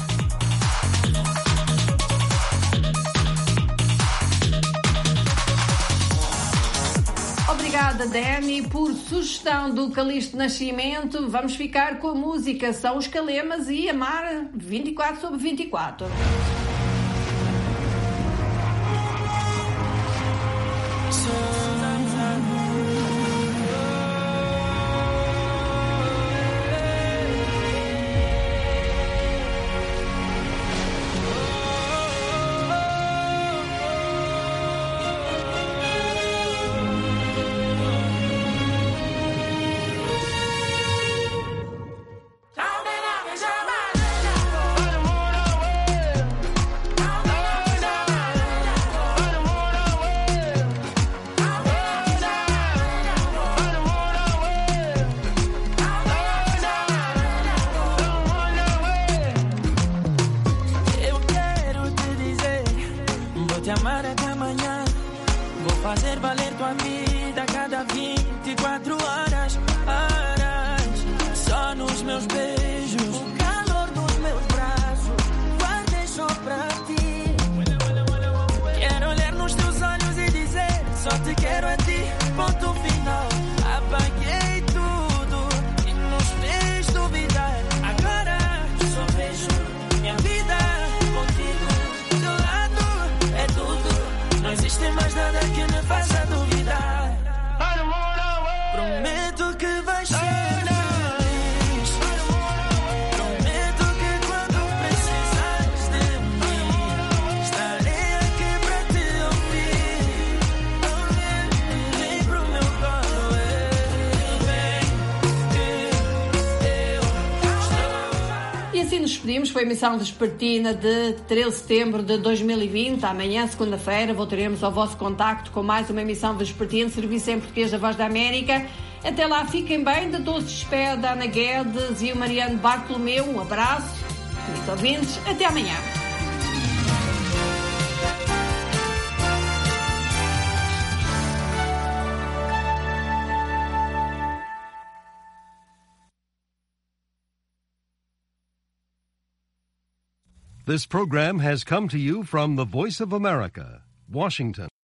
S2: Obrigada, Dani, por sugestão do Calixto Nascimento. Vamos ficar com a música São os Calemas e Amar vinte e quatro sobre vinte e quatro.
S8: Fazer valer tua vida a cada vinte e quatro horas, horas. Só nos meus beijos, o calor dos meus braços, guardei só pra ti. Quero olhar nos teus olhos e dizer, só te quero a ti, ponto final. Apaguei tudo e nos fez duvidar. Agora só vejo minha vida contigo. Teu lado é tudo, não existe mais nada que me faça duvidar. Prometo que vai ser feliz. Prometo que quando precisares de mim, estarei aqui pra te ouvir. Vem pro meu colo, vem que eu estou.
S2: E assim nos despedimos. Foi a emissão vespertina de treze de setembro de dois mil e vinte. Amanhã, segunda-feira, voltaremos ao vosso contacto com mais uma emissão vespertina, serviço em português da Voz da América. Até lá, fiquem bem. De todos se despede a Ana Guedes e o Mariano Bartolomeu. Um abraço, amigos ouvintes. Até amanhã.
S12: This program has come to you from the Voice of America, Washington.